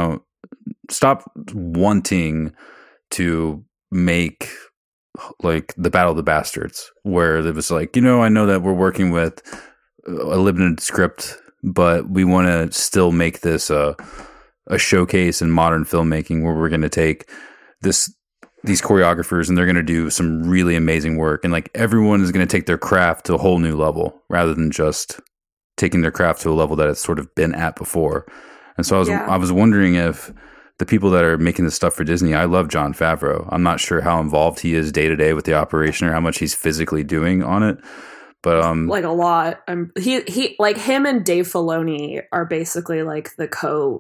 wanting to make like the Battle of the Bastards, where it was like, I know that we're working with a limited script, but we want to still make this a showcase in modern filmmaking where we're going to take these choreographers and they're going to do some really amazing work, and like everyone is going to take their craft to a whole new level rather than just taking their craft to a level that it's sort of been at before. And so I was wondering if the people that are making this stuff for Disney, I love Jon Favreau. I'm not sure how involved he is day to day with the operation or how much he's physically doing on it, but like a lot. He like him and Dave Filoni are basically like the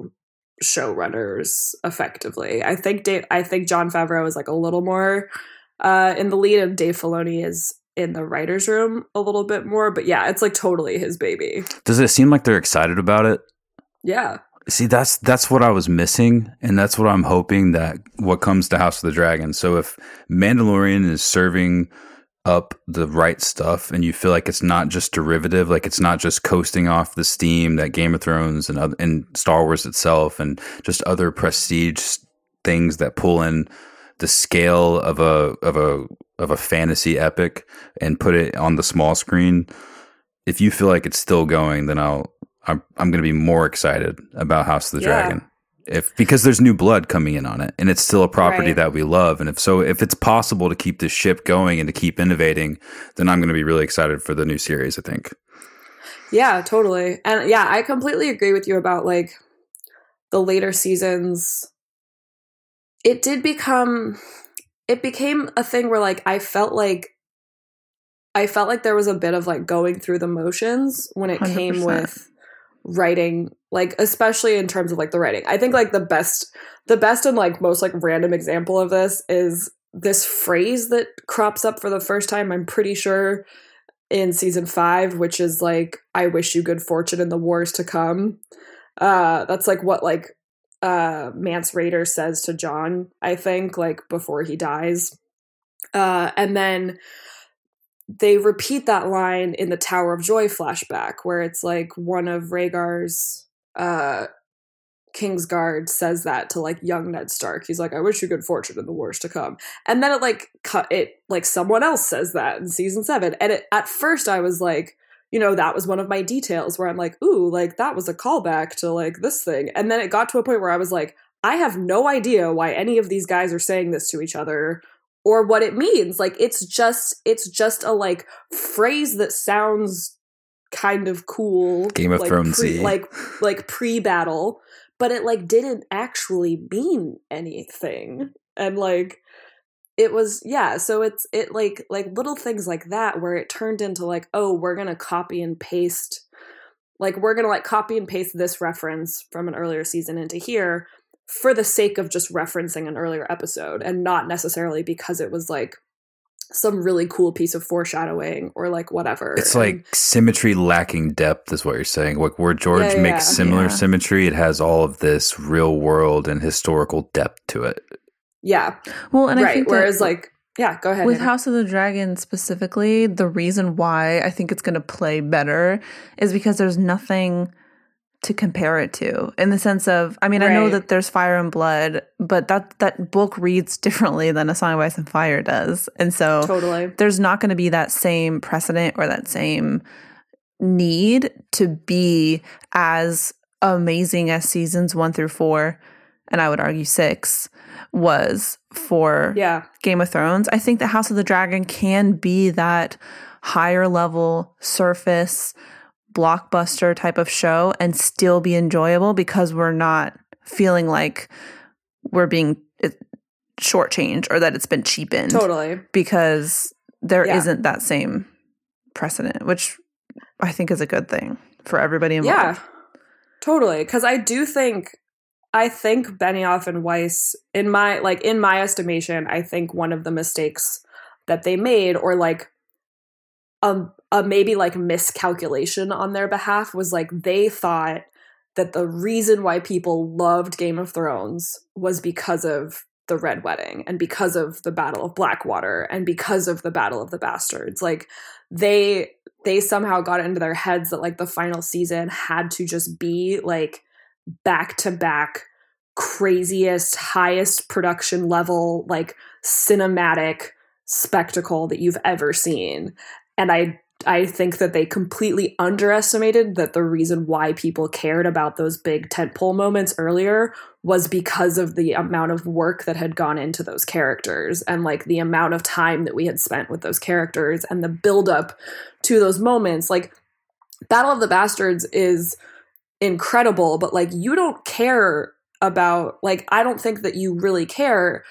showrunners effectively. I think Jon Favreau is like a little more in the lead, and Dave Filoni is in the writer's room a little bit more. But yeah, it's like totally his baby. Does it seem like they're excited about it? Yeah. See, that's what I was missing, and that's what I'm hoping that what comes to House of the Dragon. So if Mandalorian is serving up the right stuff, and you feel like it's not just derivative, like it's not just coasting off the steam that Game of Thrones and Star Wars itself and just other prestige things that pull in the scale of a fantasy epic and put it on the small screen. If you feel like it's still going, then I'm going to be more excited about House of the Dragon, because there's new blood coming in on it, and it's still a property that we love. And if it's possible to keep this ship going and to keep innovating, then I'm going to be really excited for the new series, I think. Yeah, totally. And yeah, I completely agree with you about like the later seasons. It became a thing where like I felt like there was a bit of like going through the motions when it 100%. Came with writing, like especially in terms of like the writing. I think like the best and like most like random example of this is this phrase that crops up for the first time, I'm pretty sure, in season 5, which is like, I wish you good fortune in the wars to come. That's like what like Mance Rayder says to Jon, I think, like before he dies. And then they repeat that line in the Tower of Joy flashback, where it's like one of Rhaegar's Kingsguard says that to like young Ned Stark. He's like, I wish you good fortune in the wars to come. And then it someone else says that in season 7. And at first I was like, that was one of my details where I'm like, ooh, like that was a callback to like this thing. And then it got to a point where I was like, I have no idea why any of these guys are saying this to each other, or what it means. Like, it's just a like phrase that sounds kind of cool. Game of like Thrones-y. like pre-battle. but it like didn't actually mean anything. And like it was, yeah, so it like little things like that where it turned into like, oh, we're gonna copy and paste, like we're gonna like copy and paste this reference from an earlier season into here for the sake of just referencing an earlier episode, and not necessarily because it was like some really cool piece of foreshadowing or like whatever. It's like symmetry lacking depth is what you're saying. Like where George makes similar symmetry, it has all of this real world and historical depth to it. Yeah. Well, and I think whereas like, yeah, go ahead. With House of the Dragon specifically, the reason why I think it's going to play better is because there's nothing to compare it to, in the sense of, I mean, I know that there's Fire and Blood, but that book reads differently than A Song of Ice and Fire does. And so there's not going to be that same precedent or that same need to be as amazing as seasons 1 through 4, and I would argue 6, was for Game of Thrones. I think that House of the Dragon can be that higher level surface blockbuster type of show and still be enjoyable, because we're not feeling like we're being shortchanged or that it's been cheapened. Totally. Because there isn't that same precedent, which I think is a good thing for everybody involved. Yeah, totally. Because I think Benioff and Weiss, in my estimation, I think one of the mistakes that they made, or like maybe like miscalculation on their behalf, was like they thought that the reason why people loved Game of Thrones was because of the Red Wedding and because of the Battle of Blackwater and because of the Battle of the Bastards. Like they somehow got it into their heads that like the final season had to just be like back to back craziest, highest production level, like cinematic spectacle that you've ever seen. And I think that they completely underestimated that the reason why people cared about those big tentpole moments earlier was because of the amount of work that had gone into those characters, and like the amount of time that we had spent with those characters and the buildup to those moments. Like Battle of the Bastards is incredible, but like you don't care about, like, I don't think that you really care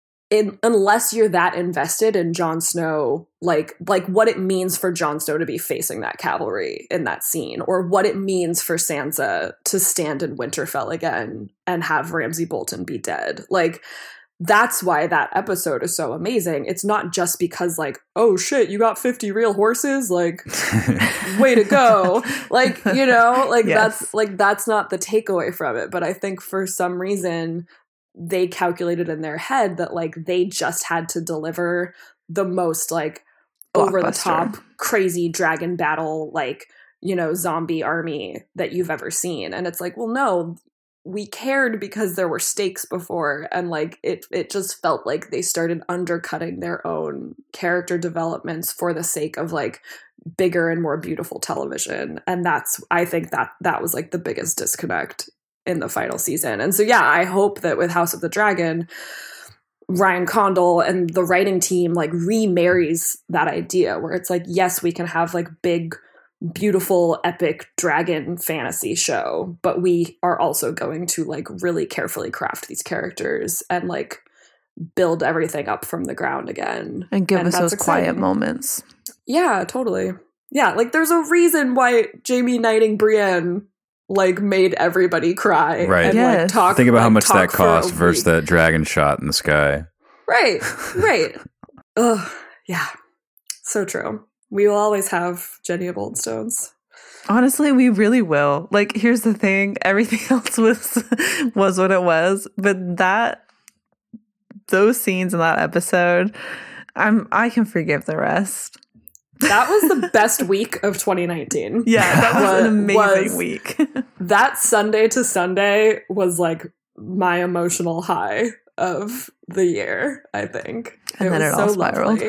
unless you're that invested in Jon Snow, like what it means for Jon Snow to be facing that cavalry in that scene, or what it means for Sansa to stand in Winterfell again and have Ramsay Bolton be dead. Like, that's why that episode is so amazing. It's not just because like, oh shit, you got 50 real horses, like way to go. Like, you know, like that's not the takeaway from it. But I think for some reason they calculated in their head that like they just had to deliver the most like over the top crazy dragon battle, like, you know, zombie army that you've ever seen. And it's like, well, no, we cared because there were stakes before, and like it just felt like they started undercutting their own character developments for the sake of like bigger and more beautiful television. And I think that was like the biggest disconnect in the final season. And so yeah, I hope that with House of the Dragon, Ryan Condal and the writing team like remarries that idea where it's like, yes, we can have like big, beautiful, epic dragon fantasy show, but we are also going to like really carefully craft these characters and like build everything up from the ground again. And give us those quiet moments. Yeah, totally. Yeah, like there's a reason why Jaime knighting Brienne like made everybody cry. Right. And, yes. like, talk, think about like, how much talk that cost versus that dragon shot in the sky. Right. Right. Ugh. Yeah. So true. We will always have Jenny of Old Stones. Honestly, we really will. Like, here's the thing. Everything else was what it was. But those scenes in that episode, I can forgive the rest. That was the best week of 2019. Yeah, that was an amazing week. That Sunday to Sunday was like my emotional high of the year, I think. And then it all spiraled.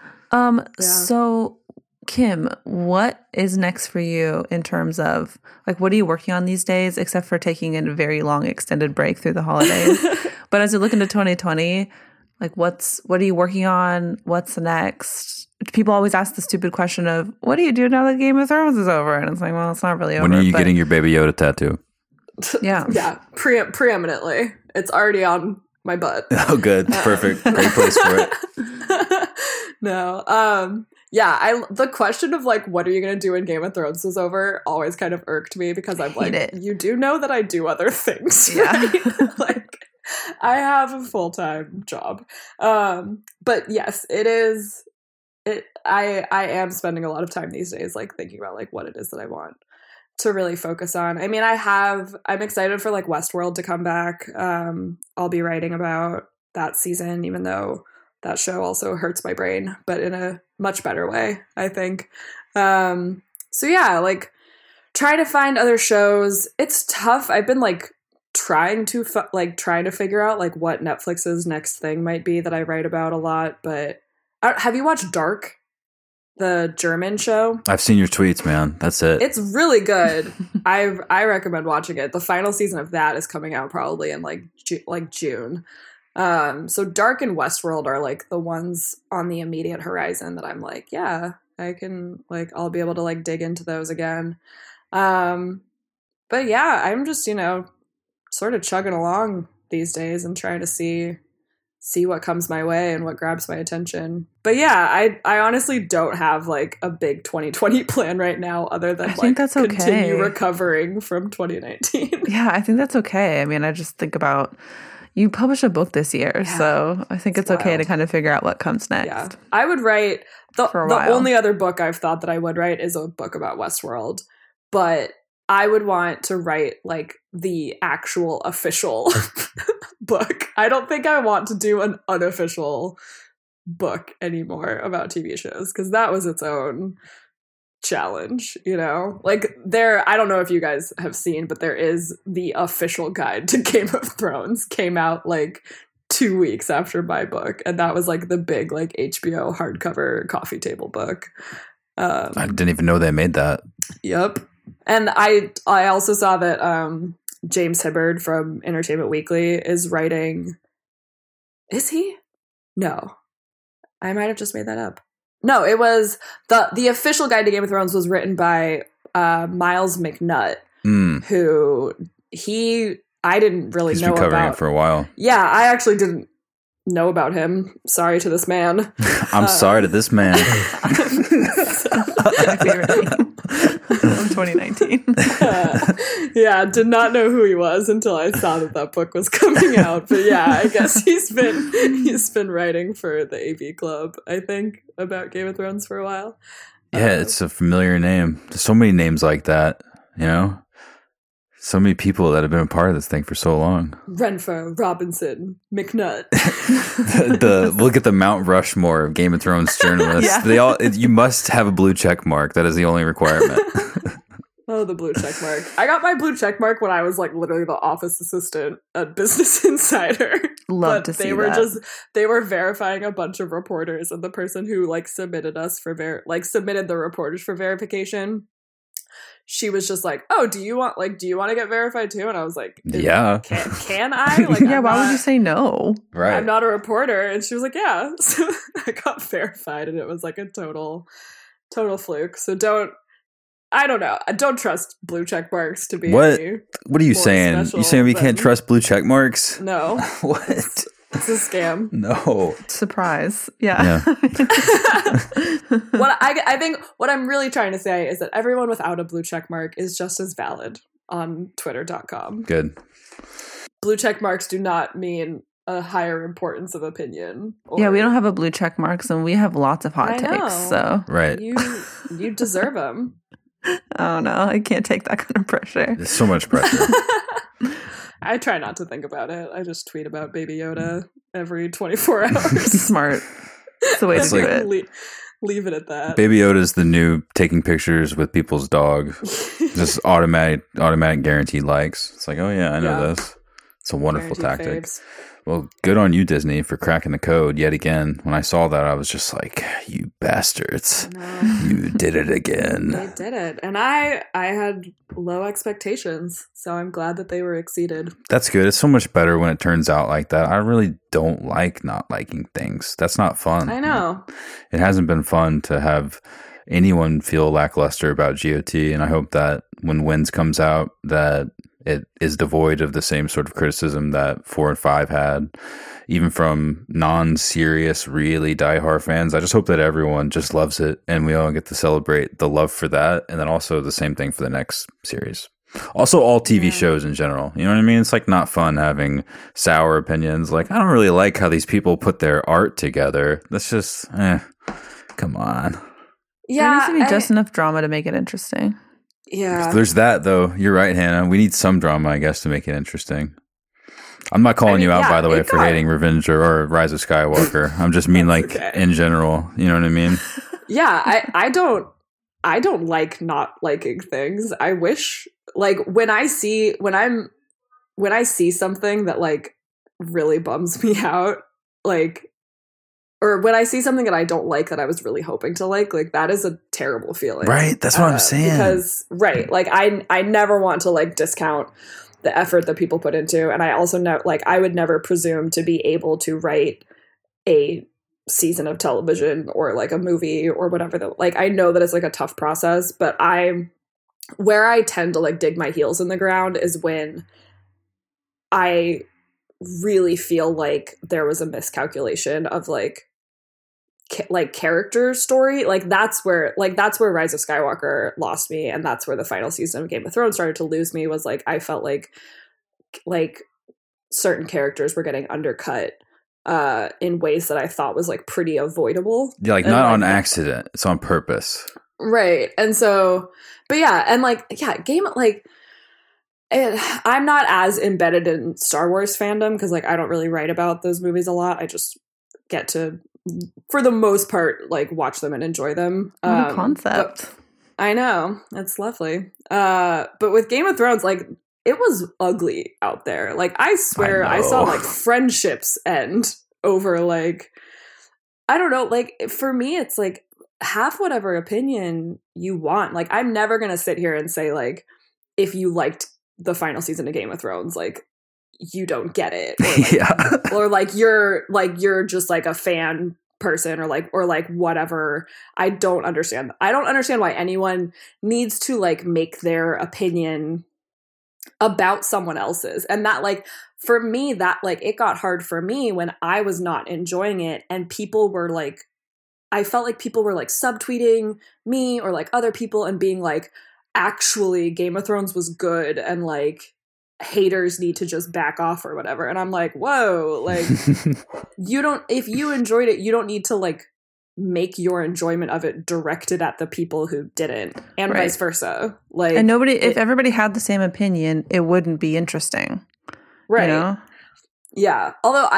So Kim, what is next for you in terms of like, what are you working on these days, except for taking a very long extended break through the holidays? But as you look into 2020, like what are you working on? What's next? People always ask the stupid question of, what do you do now that Game of Thrones is over? And it's like, well, it's not really over. When are you getting your Baby Yoda tattoo? Yeah. Yeah, preeminently. It's already on my butt. Oh, good. Perfect. Great place for it. No. Yeah, the question of like, what are you going to do when Game of Thrones is over always kind of irked me because I'm like, you do know that I do other things, right? Like, I have a full-time job. But yes, it is. I am spending a lot of time these days, like thinking about like what it is that I want to really focus on. I mean, I'm excited for like Westworld to come back. I'll be writing about that season, even though that show also hurts my brain, but in a much better way, I think. So yeah, like try to find other shows. It's tough. I've been like trying to figure out like what Netflix's next thing might be that I write about a lot. But have you watched Dark, the German show? I've seen your tweets, man. That's it. It's really good. I recommend watching it. The final season of that is coming out probably in like June. So Dark and Westworld are like the ones on the immediate horizon that I'm like, yeah, I can like, I'll be able to like dig into those again. But yeah, I'm just, sort of chugging along these days and trying to see what comes my way and what grabs my attention. But yeah, I honestly don't have like a big 2020 plan right now other than like that's okay. Continue recovering from 2019. Yeah, I think that's okay. I mean, I just think about you publish a book this year, so I think it's okay to kind of figure out what comes next. Yeah. I would write the only other book I've thought that I would write is a book about Westworld, but I would want to write like the actual official book. I don't think I want to do an unofficial book anymore about TV shows because that was its own challenge, Like I don't know if you guys have seen, but there is the official guide to Game of Thrones came out like 2 weeks after my book, and that was like the big like HBO hardcover coffee table book. I didn't even know they made that. Yep. And I also saw that James Hibbard from Entertainment Weekly is writing. Is he? No. I might have just made that up. No, it was the official guide to Game of Thrones was written by Miles McNutt, who I didn't really know about. He's been covering it for a while. Yeah, I actually didn't know about him. Sorry to this man. I'm sorry to this man. My favorite name of 2019. Yeah, did not know who he was until I saw that book was coming out. But yeah, I guess he's been writing for the AV Club, I think, about Game of Thrones for a while. Yeah, it's a familiar name. There's so many names like that, So many people that have been a part of this thing for so long. Renfro, Robinson, McNutt. Look at the Mount Rushmore of Game of Thrones journalists. Yeah. You must have a blue check mark. That is the only requirement. Oh, the blue check mark. I got my blue check mark when I was like literally the office assistant at Business Insider. Love to see that. They were verifying a bunch of reporters, and the person who like submitted submitted the reporters for verification, she was just like, "Oh, do you want to get verified too?" And I was like, "Yeah, can I?" Like, yeah, why would you say no? Right, I'm not a reporter, and she was like, "Yeah." So I got verified, and it was like a total fluke. So I don't know. I don't trust blue check marks to be. What are you saying? You saying we can't trust blue check marks? No. What? It's a scam. No. Surprise. Yeah. I think what I'm really trying to say is that everyone without a blue check mark is just as valid on twitter.com. Good. Blue check marks do not mean a higher importance of opinion. Yeah, we don't have a blue check marks, and we have lots of hot takes. So right. You deserve them. Oh no, I can't take that kind of pressure. There's so much pressure. I try not to think about it. I just tweet about Baby Yoda every 24 hours. Smart. That's the way to do it. Leave it at that. Baby Yoda's the new taking pictures with people's dog. Just automatic guaranteed likes. It's like, oh yeah, I know this. It's a wonderful tactic. Faves. Well, good on you, Disney, for cracking the code yet again. When I saw that, I was just like, you bastards. You did it again. They did it. And I had low expectations, so I'm glad that they were exceeded. That's good. It's so much better when it turns out like that. I really don't like not liking things. That's not fun. I know. It hasn't been fun to have anyone feel lackluster about GOT, and I hope that when Wins comes out that it is devoid of the same sort of criticism that 4 and 5 had, even from non-serious, really diehard fans. I just hope that everyone just loves it and we all get to celebrate the love for that. And then also the same thing for the next series. Also, all TV shows in general. You know what I mean? It's like not fun having sour opinions. Like, I don't really like how these people put their art together. That's just, come on. Yeah. There needs to be just enough drama to make it interesting. Yeah. There's that, though. You're right, Hannah. We need some drama, I guess, to make it interesting. I'm not calling you out, by the way, for hating Revenge or Rise of Skywalker. I'm just mean like in general. You know what I mean? Yeah, I don't like not liking things. I wish, like, when I see something that like really bums me out, like, or when I see something that I don't like that I was really hoping to like that is a terrible feeling. Right. That's what I'm saying. Because, right. Like, I never want to like discount the effort that people put into. And I also know, like, I would never presume to be able to write a season of television or like a movie or whatever. That, like, I know that it's like a tough process, but where I tend to like dig my heels in the ground is when I really feel like there was a miscalculation of like character story. That's where Rise of Skywalker lost me, and that's where the final season of Game of Thrones started to lose me. Was like I felt like certain characters were getting undercut in ways that I thought was like pretty avoidable. Yeah, like not on accident. It's on purpose. Right. And so, but yeah, and I'm not as embedded in Star Wars fandom because like I don't really write about those movies a lot. I just get to, for the most part, like watch them and enjoy them. What a concept. I know. It's lovely. But with Game of Thrones, like, it was ugly out there. Like, I swear I saw like friendships end over like, I don't know, like for me it's like have whatever opinion you want. Like, I'm never gonna sit here and say like if you liked the final season of Game of Thrones, like you don't get it, or like, you're just like a fan person or like whatever. I don't understand why anyone needs to like make their opinion about someone else's. And that like for me, that like it got hard for me when I was not enjoying it and people were like, I felt like people were like subtweeting me or like other people and being like, actually Game of Thrones was good and like haters need to just back off or whatever. And I'm like, whoa, like if you enjoyed it, you don't need to like make your enjoyment of it directed at the people who didn't, and vice versa. Like, and if everybody had the same opinion, it wouldn't be interesting. Right. You know? Yeah. Although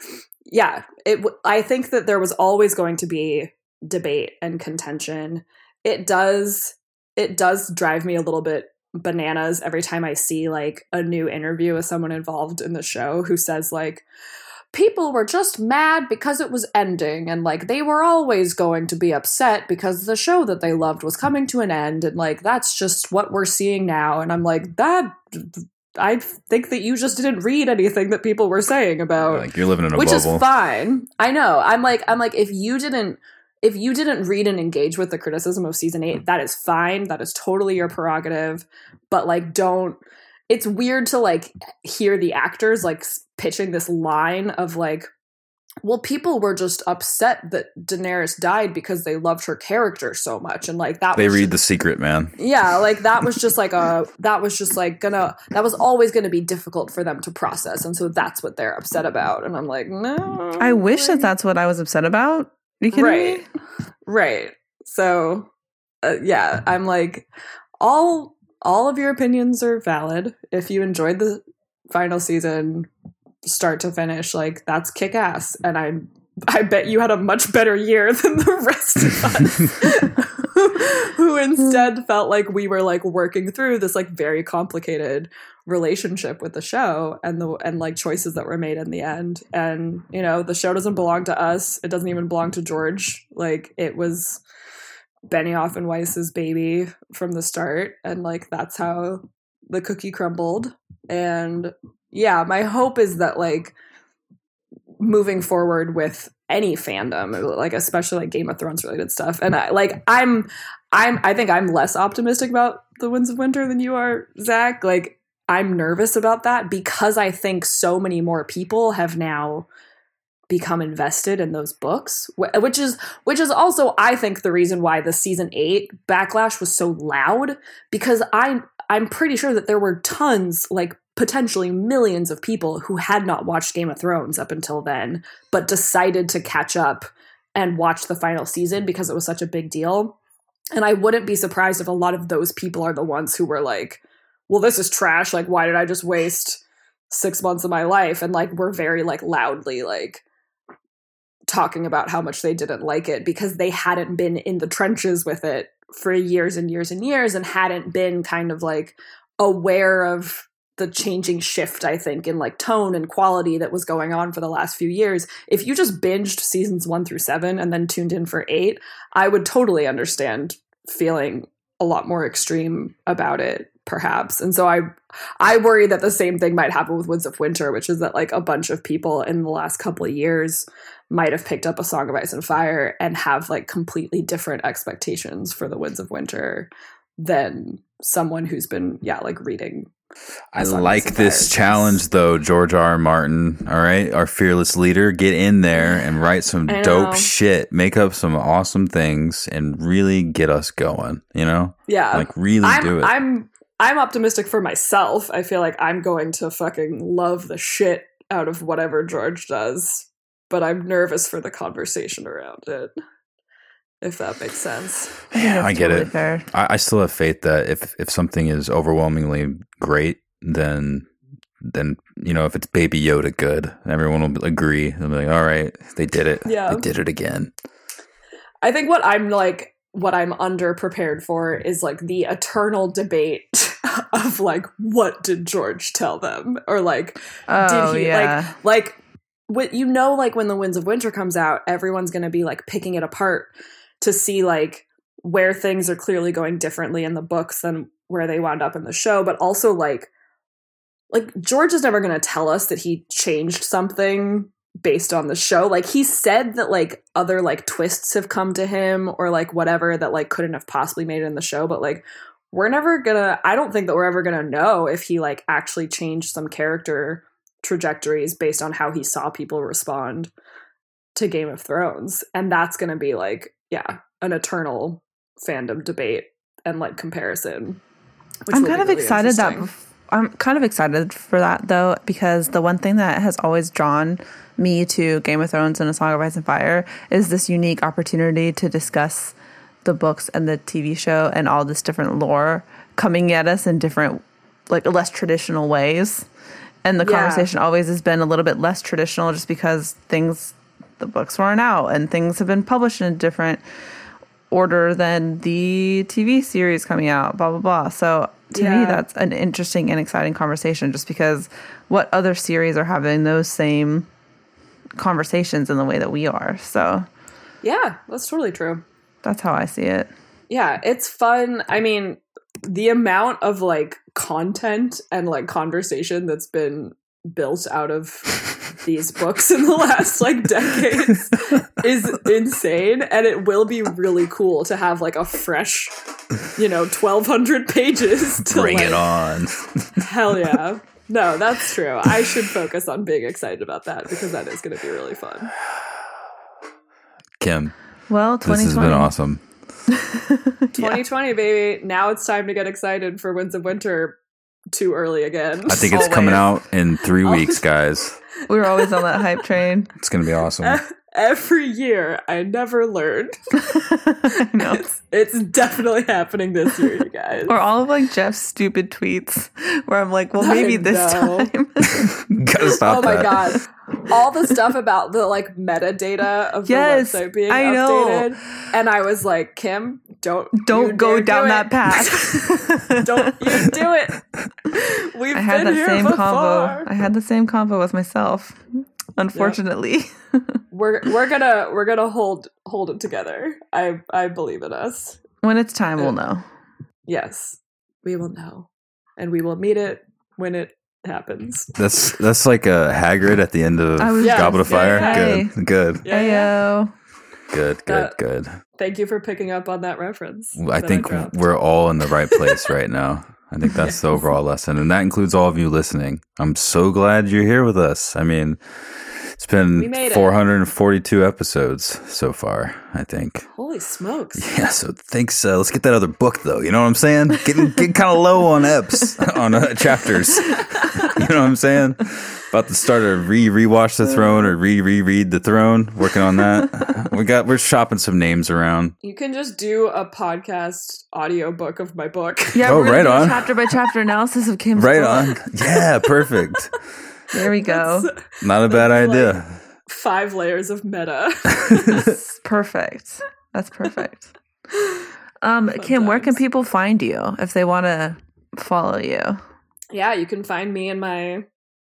I think that there was always going to be debate and contention. It does drive me a little bit bananas every time I see like a new interview with someone involved in the show who says like, people were just mad because it was ending and like they were always going to be upset because the show that they loved was coming to an end and like that's just what we're seeing now. And I'm like, I think that you just didn't read anything that people were saying about, like you're living in a which bubble. Is fine. I know. I'm like if you didn't read and engage with the criticism of season 8, that is fine. That is totally your prerogative. But like, it's weird to like hear the actors like pitching this line of like, well, people were just upset that Daenerys died because they loved her character so much. And like that they read The Secret, man. Yeah, like that was always gonna be difficult for them to process. And so that's what they're upset about. And I'm like, no. I wish that's what I was upset about. Are you kidding me? Right. So yeah, I'm like, all of your opinions are valid. If you enjoyed the final season start to finish, like that's kick ass. And I bet you had a much better year than the rest of us who instead felt like we were like working through this like very complicated relationship with the show and like choices that were made in the end. And you know, the show doesn't belong to us. It doesn't even belong to George. Like it was Benioff and Weiss's baby from the start, and like that's how the cookie crumbled. And yeah, my hope is that like moving forward with any fandom, like especially like Game of Thrones related stuff, and I think I'm less optimistic about The Winds of Winter than you are, Zach. Like I'm nervous about that because I think so many more people have now become invested in those books, which is also, I think, the reason why the season 8 backlash was so loud, because I'm pretty sure that there were tons, like potentially millions of people who had not watched Game of Thrones up until then, but decided to catch up and watch the final season because it was such a big deal. And I wouldn't be surprised if a lot of those people are the ones who were like, well, this is trash. Like, why did I just waste 6 months of my life? And like, we're very like loudly like talking about how much they didn't like it because they hadn't been in the trenches with it for years and years and years and hadn't been kind of like aware of the changing shift, I think, in like tone and quality that was going on for the last few years. If you just binged seasons 1 through 7 and then tuned in for 8, I would totally understand feeling a lot more extreme about it, perhaps. And so I worry that the same thing might happen with Winds of Winter, which is that like a bunch of people in the last couple of years might have picked up A Song of Ice and Fire and have like completely different expectations for the Winds of Winter than someone who's been, like reading. I like this challenge, though, George R. Martin. All right, our fearless leader, get in there and write some dope shit, make up some awesome things, and really get us going. You know, like really do it. I'm optimistic for myself. I feel like I'm going to fucking love the shit out of whatever George does, but I'm nervous for the conversation around it. If that makes sense. Yeah, I get totally it. Fair. I still have faith that if something is overwhelmingly great, then if it's Baby Yoda good, everyone will agree. They'll be like, all right, they did it. Yeah. They did it again. I think what I'm underprepared for is like the eternal debate of like, what did George tell them? Or like, did he like when the Winds of Winter comes out, everyone's going to be like picking it apart to see like where things are clearly going differently in the books than where they wound up in the show. But also like George is never going to tell us that he changed something based on the show. Like he said that like other like twists have come to him or like whatever that like couldn't have possibly made it in the show. But like I don't think that we're ever going to know if he like actually changed some character trajectories based on how he saw people respond to Game of Thrones. And that's going to be like, an eternal fandom debate and like comparison. I'm kind of excited for that though, because the one thing that has always drawn me to Game of Thrones and A Song of Ice and Fire is this unique opportunity to discuss the books and the TV show and all this different lore coming at us in different, like less traditional ways. And the conversation always has been a little bit less traditional just because the books weren't out and things have been published in a different order than the TV series coming out, blah, blah, blah. So to me, that's an interesting and exciting conversation just because what other series are having those same conversations in the way that we are. So yeah, that's totally true. That's how I see it. Yeah, it's fun. I mean, the amount of like content and like conversation that's been built out of these books in the last like decades is insane, and it will be really cool to have like a fresh 1,200 pages to bring it on. Hell yeah. No, that's true. I should focus on being excited about that because that is going to be really fun. Kim, well, 2020. This has been awesome. 2020, baby. Now it's time to get excited for Winds of Winter too early again. I think it's coming out in 3 weeks, guys. We were always on that hype train. It's going to be awesome. Every year, I never learned. No. It's definitely happening this year, you guys. Or all of like Jeff's stupid tweets where I'm like, well, maybe this time. Gotta stop that. Oh my God. All the stuff about the like metadata of the website being updated. And I was like, Kim, don't go down that path. Don't you do it. I had the same convo with myself. Unfortunately. Yep. we're gonna hold it together. I believe in us. When it's time, we'll know. Yes, we will know, and we will meet it when it happens. That's like a Hagrid at the end of Goblet of Fire. Yeah. Good. Heyo. Good. Thank you for picking up on that reference. I think we're all in the right place right now. I think that's the overall lesson. And that includes all of you listening. I'm so glad you're here with us. I mean, it's been 442 episodes so far, I think. Holy smokes. Yeah, so thanks. Let's get that other book, though. You know what I'm saying? Getting kind of low on eps, on chapters. You know what I'm saying? About to start a rewatch the throne or reread the throne. Working on that. We're shopping some names around. You can just do a podcast audiobook of my book. Yeah, we're right on. Chapter by chapter analysis of Kim's right book. On. Yeah, perfect. There we go. Not a bad idea. Like 5 layers of meta. That's perfect. That's perfect. Kim, where can people find you if they want to follow you? Yeah, you can find me in my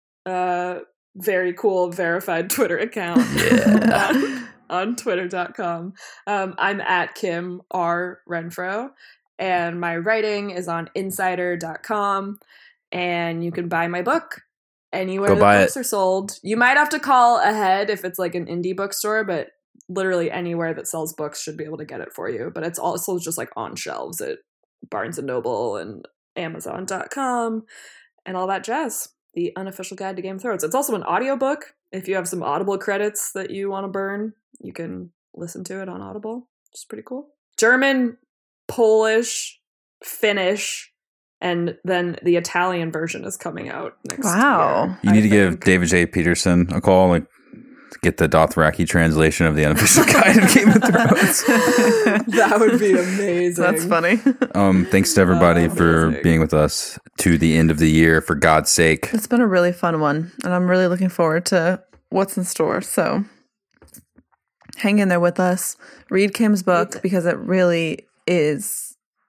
very cool verified Twitter account. Yeah. On twitter.com. I'm at Kim R. Renfro, and my writing is on insider.com, and you can buy my book anywhere the books are sold. You might have to call ahead if it's like an indie bookstore, but literally anywhere that sells books should be able to get it for you. But it's also just like on shelves at Barnes & Noble and Amazon.com and all that jazz. The Unofficial Guide to Game of Thrones. It's also an audiobook. If you have some Audible credits that you want to burn, you can listen to it on Audible, which is pretty cool. German, Polish, Finnish, and then the Italian version is coming out next year. You need to give David J. Peterson a call, like, to get the Dothraki translation of the Unofficial Guide of Game of Thrones. That would be amazing. That's funny. Thanks to everybody for being with us to the end of the year, for God's sake. It's been a really fun one, and I'm really looking forward to what's in store. So hang in there with us. Read Kim's book because it really is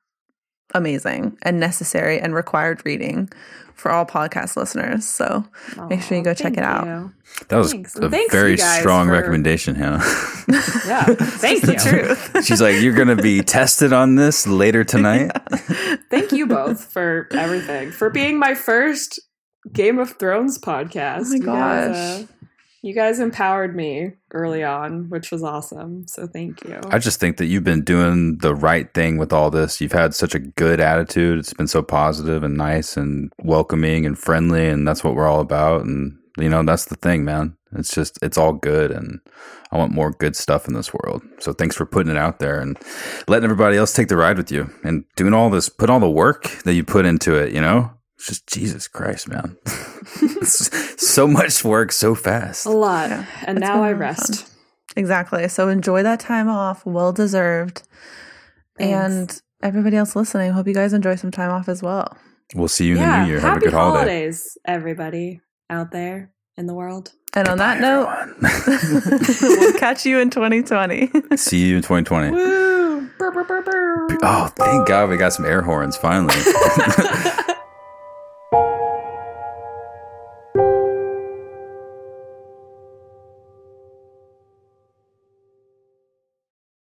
amazing and necessary and required reading for all podcast listeners. So make sure you go check it out. That was a very strong recommendation, Hannah. Yeah, thank you. Truth. She's like, you're going to be tested on this later tonight. Yeah. Thank you both for everything, for being my first Game of Thrones podcast. Oh my gosh. You guys empowered me early on, which was awesome. So thank you. I just think that you've been doing the right thing with all this. You've had such a good attitude. It's been so positive and nice and welcoming and friendly. And that's what we're all about. And, you know, that's the thing, man. It's all good. And I want more good stuff in this world. So thanks for putting it out there and letting everybody else take the ride with you and doing all this, put all the work that you put into it, you know? It's just Jesus Christ, man. So much work so fast. A lot. Yeah, and now I rest. Fun. Exactly. So enjoy that time off. Well deserved. Thanks. And everybody else listening, hope you guys enjoy some time off as well. We'll see you in the new year. Have a good holiday. Happy holidays, everybody out there in the world. And on that note, we'll catch you in 2020. See you in 2020. Woo! Burr, burr, burr, burr. Oh, thank God we got some air horns finally.